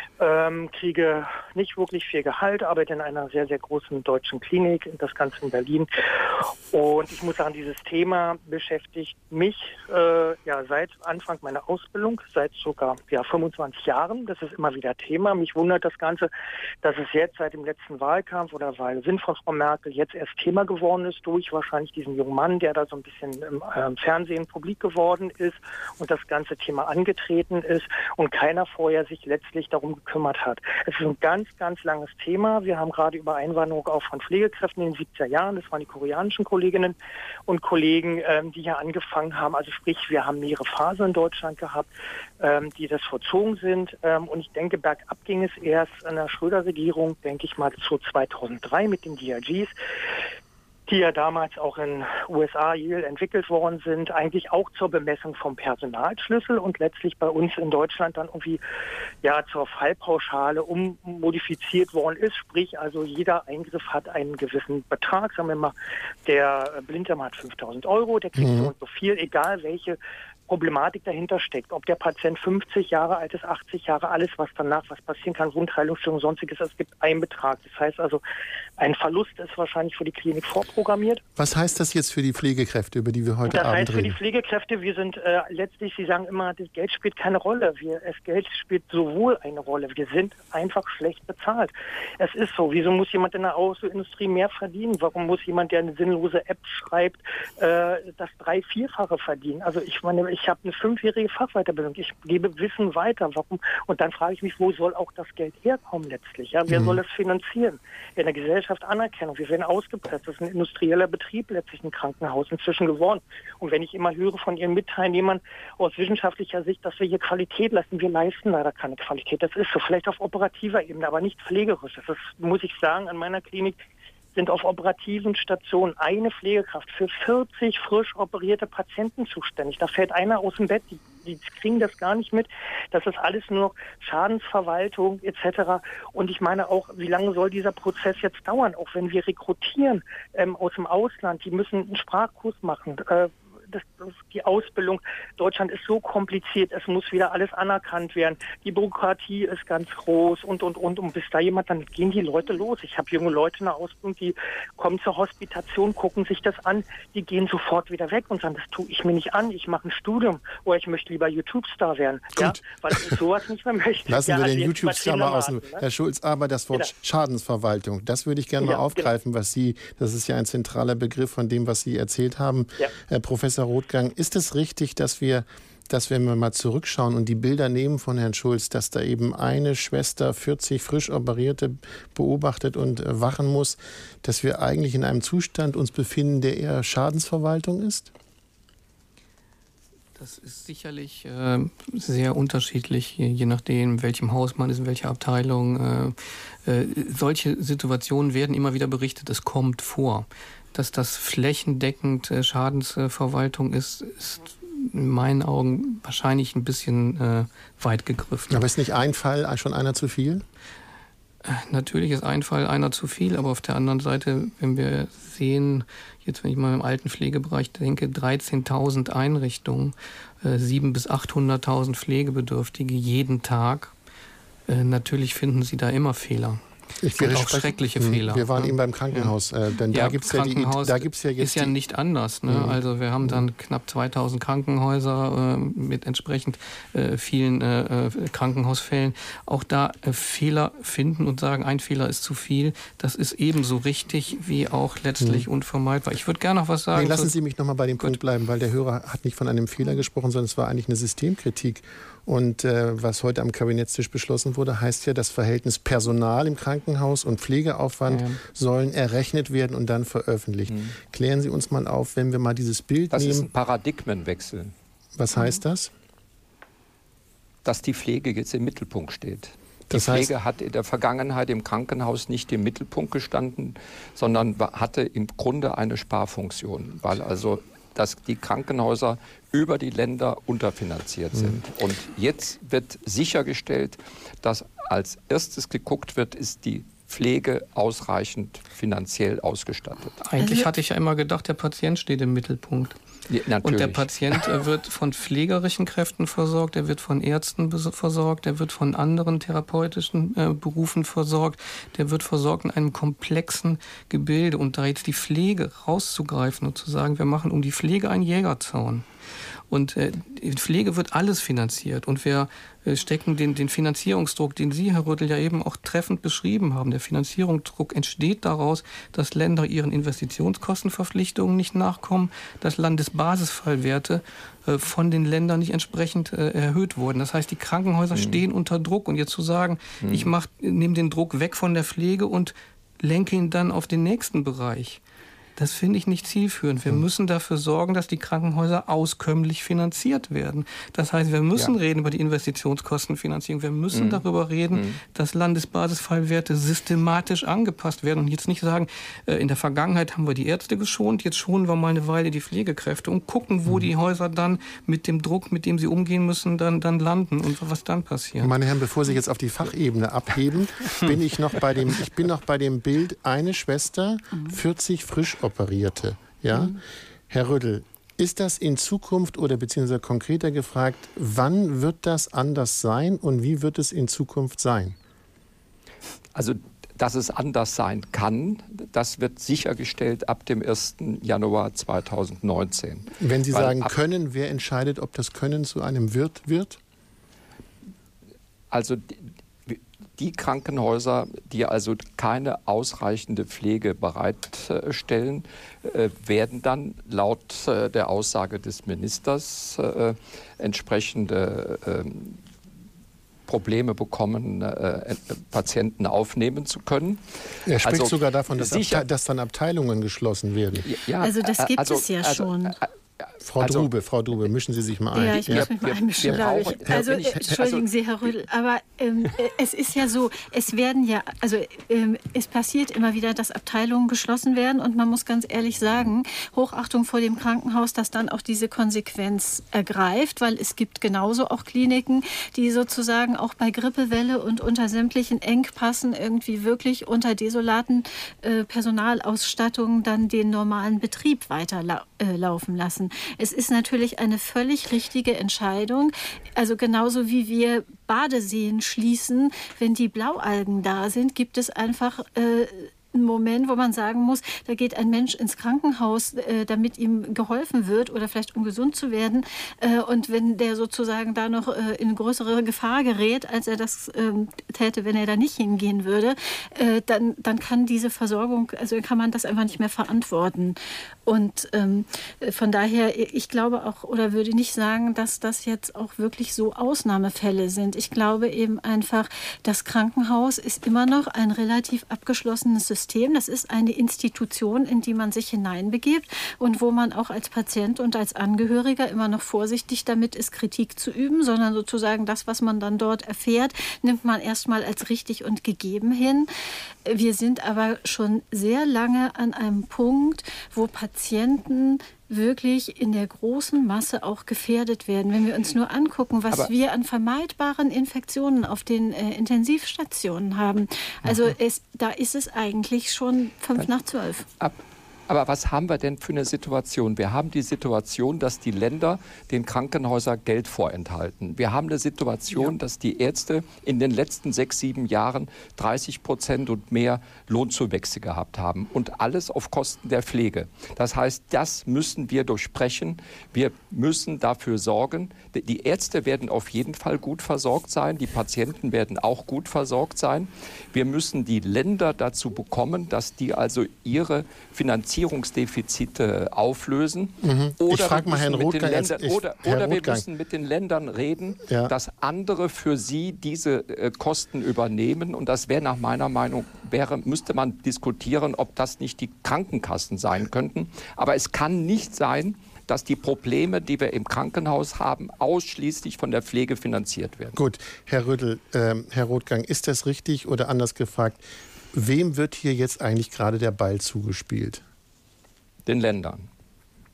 kriege nicht wirklich viel Gehalt, arbeite in einer sehr, sehr großen deutschen Klinik, das Ganze in Berlin. Und ich muss sagen, dieses Thema beschäftigt mich seit Anfang meiner Ausbildung, seit sogar 25 Jahren. Das ist immer wieder Thema. Mich wundert das Ganze, dass es jetzt seit dem letzten Wahlkampf oder Wahlsinn von Frau Merkel jetzt erst Thema geworden ist, durch wahrscheinlich diesen jungen Mann, der da so ein bisschen im Fernsehen publik geworden ist und das ganze Thema angetreten ist und keiner vorher sich letztlich darum gekümmert hat. Es ist ein ganz, ganz langes Thema. Wir haben gerade über Einwanderung auch von Pflegekräften in den 70er Jahren, das waren die koreanischen Kolleginnen und Kollegen, die hier angefangen haben. Also sprich, wir haben mehrere Phasen in Deutschland gehabt, die das vollzogen sind. Und ich denke, bergab ging es erst in der Schröder-Regierung, denke ich mal, zu 2003 mit den DRGs, die ja damals auch in USA, Yale entwickelt worden sind, eigentlich auch zur Bemessung vom Personalschlüssel und letztlich bei uns in Deutschland dann irgendwie zur Fallpauschale ummodifiziert worden ist. Sprich, also jeder Eingriff hat einen gewissen Betrag. Sagen wir mal, der Blinddarm hat 5.000 €, der kriegt so und so viel, egal welche Problematik dahinter steckt. Ob der Patient 50 Jahre alt ist, 80 Jahre, alles, was danach, was passieren kann, Wundheilungsstörung, sonstiges, es gibt einen Betrag. Das heißt also, ein Verlust ist wahrscheinlich für die Klinik vorprogrammiert. Was heißt das jetzt für die Pflegekräfte, über die wir heute Abend reden? Das heißt für die Pflegekräfte, wir sind letztlich, Sie sagen immer, das Geld spielt keine Rolle. Das Geld spielt sowohl eine Rolle. Wir sind einfach schlecht bezahlt. Es ist so. Wieso muss jemand in der Autoindustrie mehr verdienen? Warum muss jemand, der eine sinnlose App schreibt, das 3-4-fache verdienen? Also ich meine, ich habe eine 5-jährige Fachweiterbildung. Ich gebe Wissen weiter. Warum? Und dann frage ich mich, wo soll auch das Geld herkommen letztlich? Ja? Wer soll das finanzieren? In der Gesellschaft Anerkennung. Wir werden ausgepresst. Das ist ein industrieller Betrieb letztlich, ein Krankenhaus inzwischen geworden. Und wenn ich immer höre von Ihren Mitteilnehmern aus wissenschaftlicher Sicht, dass wir hier Qualität leisten, wir leisten leider keine Qualität. Das ist so. Vielleicht auf operativer Ebene, aber nicht pflegerisch. Das ist, muss ich sagen, an meiner Klinik sind auf operativen Stationen eine Pflegekraft für 40 frisch operierte Patienten zuständig. Da fällt einer aus dem Bett, die kriegen das gar nicht mit. Das ist alles nur noch Schadensverwaltung etc. Und ich meine auch, wie lange soll dieser Prozess jetzt dauern? Auch wenn wir rekrutieren aus dem Ausland, die müssen einen Sprachkurs machen. Die Ausbildung, Deutschland ist so kompliziert, es muss wieder alles anerkannt werden. Die Bürokratie ist ganz groß und bis da jemand, dann gehen die Leute los. Ich habe junge Leute in der Ausbildung, die kommen zur Hospitation, gucken sich das an, die gehen sofort wieder weg und sagen, das tue ich mir nicht an, ich mache ein Studium oder ich möchte lieber YouTube-Star werden. Ja, weil ich sowas nicht mehr möchte. Lassen wir den YouTube-Star mal außen. Ne? Herr Schulz, aber das Wort Schadensverwaltung, das würde ich gerne mal aufgreifen, was Sie, das ist ja ein zentraler Begriff von dem, was Sie erzählt haben, Herr Professor Rothgang. Ist es richtig, dass wenn wir mal zurückschauen und die Bilder nehmen von Herrn Schulz, dass da eben eine Schwester 40 frisch Operierte beobachtet und wachen muss, dass wir eigentlich in einem Zustand uns befinden, der eher Schadensverwaltung ist? Das ist sicherlich sehr unterschiedlich, je nachdem, in welchem Haus man ist, in welcher Abteilung. Solche Situationen werden immer wieder berichtet, es kommt vor. Dass das flächendeckend Schadensverwaltung ist in meinen Augen wahrscheinlich ein bisschen weit gegriffen. Aber ist nicht ein Fall schon einer zu viel? Natürlich ist ein Fall einer zu viel, aber auf der anderen Seite, wenn wir sehen, jetzt wenn ich mal im Altenpflegebereich denke, 13.000 Einrichtungen, 700.000 bis 800.000 Pflegebedürftige jeden Tag, natürlich finden Sie da immer Fehler. Und auch schreckliche Fehler. Wir waren eben beim Krankenhaus, denn da gibt es ja jetzt... Ist ja nicht anders. Ne? Also wir haben dann knapp 2000 Krankenhäuser mit entsprechend vielen Krankenhausfällen. Auch da Fehler finden und sagen, ein Fehler ist zu viel, das ist ebenso richtig wie auch letztlich unvermeidbar. Ich würde gerne noch was sagen. Lassen Sie mich noch mal bei dem Punkt bleiben, weil der Hörer hat nicht von einem Fehler gesprochen, sondern es war eigentlich eine Systemkritik. Und was heute am Kabinettstisch beschlossen wurde, heißt ja, das Verhältnis Personal im Krankenhaus und Pflegeaufwand sollen errechnet werden und dann veröffentlicht. Klären Sie uns mal auf, wenn wir mal dieses Bild nehmen. Das ist ein Paradigmenwechsel. Was heißt das? Dass die Pflege jetzt im Mittelpunkt steht. Die Pflege hat in der Vergangenheit im Krankenhaus nicht im Mittelpunkt gestanden, sondern hatte im Grunde eine Sparfunktion, weil also dass die Krankenhäuser über die Länder unterfinanziert sind. Und jetzt wird sichergestellt, dass als erstes geguckt wird, ist die Pflege ausreichend finanziell ausgestattet. Eigentlich hatte ich ja immer gedacht, der Patient steht im Mittelpunkt. Ja, und der Patient wird von pflegerischen Kräften versorgt, er wird von Ärzten versorgt, er wird von anderen therapeutischen Berufen versorgt, der wird versorgt in einem komplexen Gebilde. Und da jetzt die Pflege rauszugreifen und zu sagen, wir machen um die Pflege einen Jägerzaun. Und in Pflege wird alles finanziert. Und wir stecken den Finanzierungsdruck, den Sie, Herr Rüttel, ja eben auch treffend beschrieben haben. Der Finanzierungsdruck entsteht daraus, dass Länder ihren Investitionskostenverpflichtungen nicht nachkommen, dass Landesbasisfallwerte von den Ländern nicht entsprechend erhöht wurden. Das heißt, die Krankenhäuser stehen unter Druck. Und jetzt zu sagen, ich nehme den Druck weg von der Pflege und lenke ihn dann auf den nächsten Bereich. Das finde ich nicht zielführend. Wir müssen dafür sorgen, dass die Krankenhäuser auskömmlich finanziert werden. Das heißt, wir müssen reden über die Investitionskostenfinanzierung. Wir müssen darüber reden, dass Landesbasisfallwerte systematisch angepasst werden und jetzt nicht sagen, in der Vergangenheit haben wir die Ärzte geschont, jetzt schonen wir mal eine Weile die Pflegekräfte und gucken, wo die Häuser dann mit dem Druck, mit dem sie umgehen müssen, dann landen und was dann passiert. Meine Herren, bevor Sie jetzt auf die Fachebene abheben, bin ich noch bei dem Bild, eine Schwester, 40 frisch Operierte. Ja? Herr Rüttel, ist das in Zukunft oder beziehungsweise konkreter gefragt, wann wird das anders sein und wie wird es in Zukunft sein? Also, dass es anders sein kann, das wird sichergestellt ab dem 1. Januar 2019. Wenn Sie sagen können, wer entscheidet, ob das Können zu einem wird? Also die Krankenhäuser, die also keine ausreichende Pflege bereitstellen, werden dann laut der Aussage des Ministers entsprechende Probleme bekommen, Patienten aufnehmen zu können. Er spricht sogar davon, dass dann Abteilungen geschlossen werden. Ja, also das gibt es ja schon. Frau Drube, mischen Sie sich mal ein. Ja, ich muss mich mal einmischen, glaube ich. Also, entschuldigen Sie, Herr Rüttel, aber es ist ja so, es passiert immer wieder, dass Abteilungen geschlossen werden und man muss ganz ehrlich sagen, Hochachtung vor dem Krankenhaus, dass dann auch diese Konsequenz ergreift, weil es gibt genauso auch Kliniken, die sozusagen auch bei Grippewelle und unter sämtlichen Engpassen irgendwie wirklich unter desolaten Personalausstattungen dann den normalen Betrieb weiterlaufen lassen. Es ist natürlich eine völlig richtige Entscheidung. Also genauso wie wir Badeseen schließen, wenn die Blaualgen da sind, gibt es einfach einen Moment, wo man sagen muss, da geht ein Mensch ins Krankenhaus, damit ihm geholfen wird oder vielleicht um gesund zu werden. Und wenn der sozusagen da noch in größere Gefahr gerät, als er das täte, wenn er da nicht hingehen würde, dann kann diese Versorgung, also kann man das einfach nicht mehr verantworten. Und von daher, ich glaube auch oder würde nicht sagen, dass das jetzt auch wirklich so Ausnahmefälle sind. Ich glaube eben einfach, das Krankenhaus ist immer noch ein relativ abgeschlossenes System. Das ist eine Institution, in die man sich hineinbegibt und wo man auch als Patient und als Angehöriger immer noch vorsichtig damit ist, Kritik zu üben, sondern sozusagen das, was man dann dort erfährt, nimmt man erstmal als richtig und gegeben hin. Wir sind aber schon sehr lange an einem Punkt, wo Patienten wirklich in der großen Masse auch gefährdet werden. Wenn wir uns nur angucken, was wir an vermeidbaren Infektionen auf den Intensivstationen haben. Also da ist es eigentlich schon 11:55. Aber was haben wir denn für eine Situation? Wir haben die Situation, dass die Länder den Krankenhäusern Geld vorenthalten. Wir haben eine Situation, dass die Ärzte in den letzten 6, 7 Jahren 30% und mehr Lohnzuwächse gehabt haben. Und alles auf Kosten der Pflege. Das heißt, das müssen wir durchsprechen. Wir müssen dafür sorgen. Die Ärzte werden auf jeden Fall gut versorgt sein. Die Patienten werden auch gut versorgt sein. Wir müssen die Länder dazu bekommen, dass die also ihre Finanzierungsdefizite auflösen. Oder wir müssen mit den Ländern reden, dass andere für sie diese Kosten übernehmen. Und das wäre nach meiner Meinung, müsste man diskutieren, ob das nicht die Krankenkassen sein könnten. Aber es kann nicht sein, dass die Probleme, die wir im Krankenhaus haben, ausschließlich von der Pflege finanziert werden. Gut, Herr Rüttel, Herr Rothgang, ist das richtig oder anders gefragt, wem wird hier jetzt eigentlich gerade der Ball zugespielt? Den Ländern.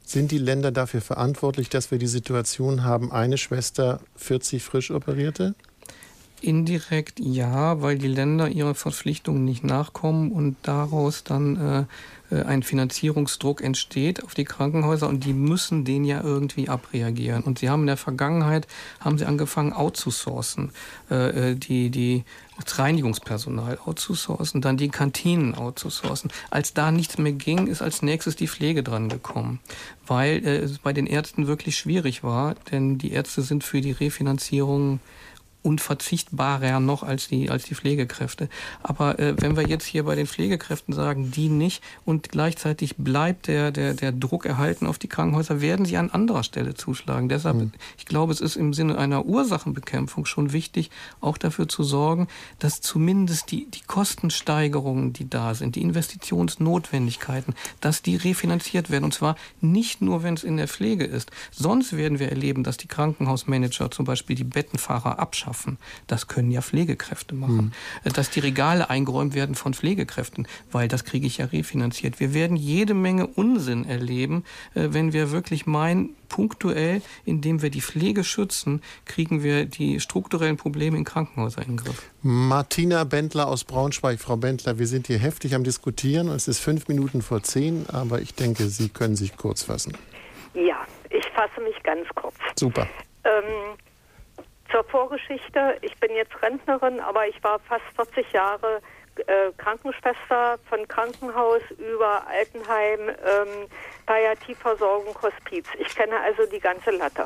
Sind die Länder dafür verantwortlich, dass wir die Situation haben, eine Schwester 40 frisch Operierte? Indirekt ja, weil die Länder ihrer Verpflichtungen nicht nachkommen und daraus dann ein Finanzierungsdruck entsteht auf die Krankenhäuser und die müssen den ja irgendwie abreagieren. Und sie haben in der Vergangenheit angefangen outzusourcen, das Reinigungspersonal outzusourcen, dann die Kantinen outzusourcen. Als da nichts mehr ging, ist als nächstes die Pflege dran gekommen, weil es bei den Ärzten wirklich schwierig war, denn die Ärzte sind für die Refinanzierung unverzichtbarer noch als die Pflegekräfte. Aber wenn wir jetzt hier bei den Pflegekräften sagen, die nicht und gleichzeitig bleibt der Druck erhalten auf die Krankenhäuser, werden sie an anderer Stelle zuschlagen. Deshalb, ich glaube, es ist im Sinne einer Ursachenbekämpfung schon wichtig, auch dafür zu sorgen, dass zumindest die Kostensteigerungen, die da sind, die Investitionsnotwendigkeiten, dass die refinanziert werden. Und zwar nicht nur, wenn es in der Pflege ist. Sonst werden wir erleben, dass die Krankenhausmanager zum Beispiel die Bettenfahrer abschaffen. Das können ja Pflegekräfte machen. Dass die Regale eingeräumt werden von Pflegekräften, weil das kriege ich ja refinanziert. Wir werden jede Menge Unsinn erleben, wenn wir wirklich meinen, punktuell, indem wir die Pflege schützen, kriegen wir die strukturellen Probleme in Krankenhäusern in den Griff. Martina Bendler aus Braunschweig. Frau Bendler, wir sind hier heftig am Diskutieren und es ist 5:05, aber ich denke, Sie können sich kurz fassen. Ja, ich fasse mich ganz kurz. Super. Zur Vorgeschichte. Ich bin jetzt Rentnerin, aber ich war fast 40 Jahre Krankenschwester, von Krankenhaus über Altenheim, Palliativversorgung, Hospiz. Ich kenne also die ganze Latte.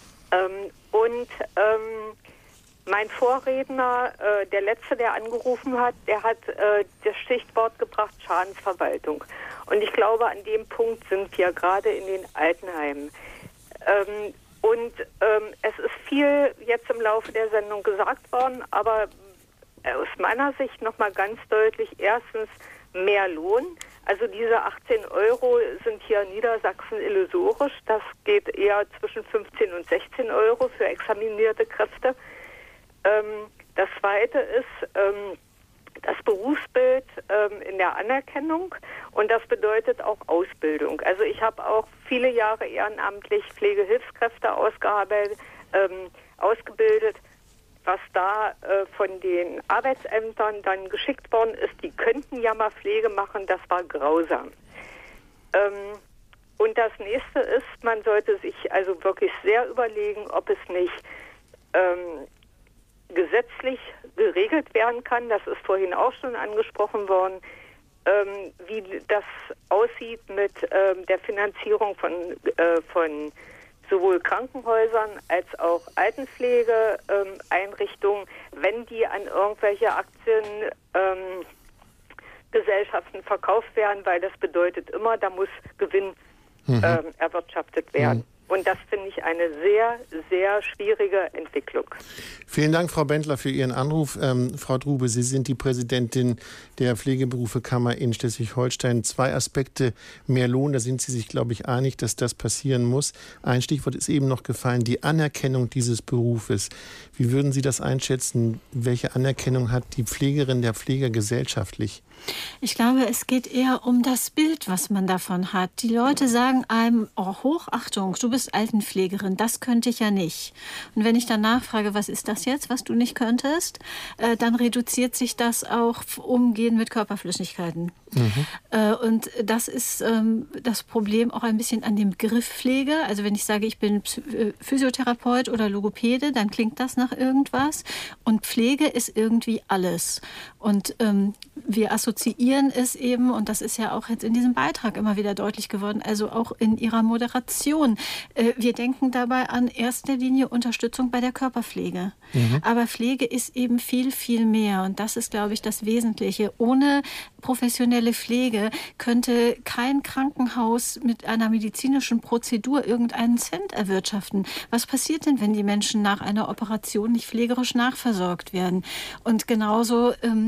Mein Vorredner, der Letzte, der angerufen hat, der hat das Stichwort gebracht, Schadensverwaltung. Und ich glaube, an dem Punkt sind wir gerade in den Altenheimen. Es ist viel jetzt im Laufe der Sendung gesagt worden, aber aus meiner Sicht nochmal ganz deutlich, erstens mehr Lohn. Also diese 18 € sind hier in Niedersachsen illusorisch. Das geht eher zwischen 15 und 16 € für examinierte Kräfte. Das Zweite ist das Berufsbild in der Anerkennung und das bedeutet auch Ausbildung. Also ich habe auch viele Jahre ehrenamtlich Pflegehilfskräfte ausgebildet. Was da von den Arbeitsämtern dann geschickt worden ist, die könnten ja mal Pflege machen, das war grausam. Und das Nächste ist, man sollte sich also wirklich sehr überlegen, ob es nicht gesetzlich geregelt werden kann, das ist vorhin auch schon angesprochen worden, wie das aussieht mit der Finanzierung von sowohl Krankenhäusern als auch Altenpflegeeinrichtungen, wenn die an irgendwelche Aktiengesellschaften verkauft werden, weil das bedeutet immer, da muss Gewinn erwirtschaftet werden. Und das finde ich eine sehr, sehr schwierige Entwicklung. Vielen Dank, Frau Bendler, für Ihren Anruf. Frau Drube, Sie sind die Präsidentin der Pflegeberufekammer in Schleswig-Holstein. 2 Aspekte, mehr Lohn, da sind Sie sich, glaube ich, einig, dass das passieren muss. Ein Stichwort ist eben noch gefallen, die Anerkennung dieses Berufes. Wie würden Sie das einschätzen? Welche Anerkennung hat die Pflegerin, der Pfleger gesellschaftlich? Ich glaube, es geht eher um das Bild, was man davon hat. Die Leute sagen einem, oh, Hochachtung, du bist Altenpflegerin, das könnte ich ja nicht. Und wenn ich dann nachfrage, was ist das jetzt, was du nicht könntest, dann reduziert sich das auch Umgehen mit Körperflüssigkeiten. Und das ist das Problem auch ein bisschen an dem Begriff Pflege. Also wenn ich sage, ich bin Physiotherapeut oder Logopäde, dann klingt das nach irgendwas. Und Pflege ist irgendwie alles. Und wir assoziieren es eben, und das ist ja auch jetzt in diesem Beitrag immer wieder deutlich geworden, also auch in Ihrer Moderation. Wir denken dabei an erster Linie Unterstützung bei der Körperpflege. Aber Pflege ist eben viel, viel mehr. Und das ist, glaube ich, das Wesentliche. Ohne professionelle Pflege könnte kein Krankenhaus mit einer medizinischen Prozedur irgendeinen Cent erwirtschaften. Was passiert denn, wenn die Menschen nach einer Operation nicht pflegerisch nachversorgt werden? Und genauso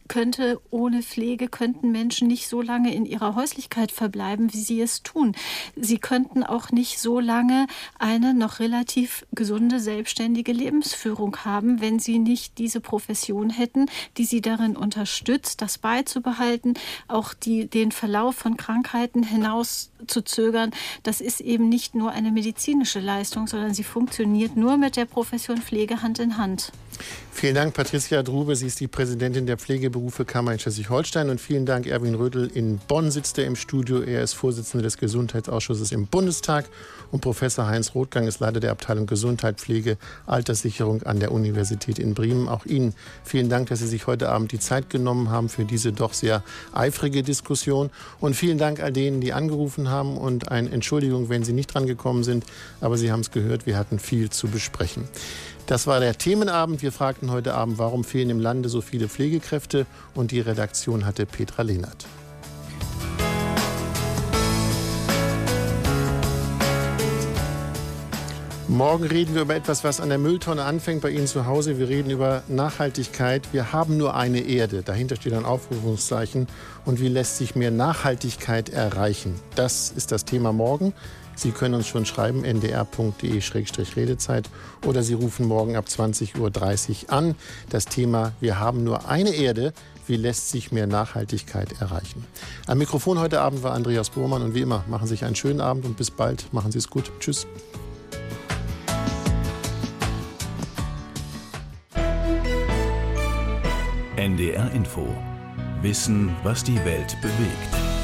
könnten Menschen nicht so lange in ihrer Häuslichkeit verbleiben, wie sie es tun. Sie könnten auch nicht so lange eine noch relativ gesunde, selbstständige Lebensführung haben, wenn sie nicht diese Profession hätten, die sie darin unterstützt, das beizubehalten, auch den Verlauf von Krankheiten hinauszuzögern. Das ist eben nicht nur eine medizinische Leistung, sondern sie funktioniert nur mit der Profession Pflege Hand in Hand. Vielen Dank, Patricia Drube. Sie ist die Präsidentin der Pflegeberufekammer in Schleswig-Holstein. Und vielen Dank, Erwin Rödel. In Bonn sitzt er im Studio. Er ist Vorsitzender des Gesundheitsausschusses im Bundestag. Und Professor Heinz Rothgang ist Leiter der Abteilung Gesundheit, Pflege, Alterssicherung an der Universität in Bremen. Auch Ihnen vielen Dank, dass Sie sich heute Abend die Zeit genommen haben für diese doch sehr eifrige Diskussion. Und vielen Dank all denen, die angerufen haben. Und eine Entschuldigung, wenn Sie nicht dran gekommen sind. Aber Sie haben es gehört, wir hatten viel zu besprechen. Das war der Themenabend. Wir fragten heute Abend, warum fehlen im Lande so viele Pflegekräfte? Und die Redaktion hatte Petra Lehnert. Morgen reden wir über etwas, was an der Mülltonne anfängt bei Ihnen zu Hause. Wir reden über Nachhaltigkeit. Wir haben nur eine Erde. Dahinter steht ein Aufrufungszeichen. Und wie lässt sich mehr Nachhaltigkeit erreichen? Das ist das Thema morgen. Sie können uns schon schreiben, ndr.de/redezeit, oder Sie rufen morgen ab 20:30 Uhr an. Das Thema: Wir haben nur eine Erde. Wie lässt sich mehr Nachhaltigkeit erreichen? Am Mikrofon heute Abend war Andreas Bormann. Und wie immer, machen Sie sich einen schönen Abend und bis bald. Machen Sie es gut. Tschüss. NDR Info. Wissen, was die Welt bewegt.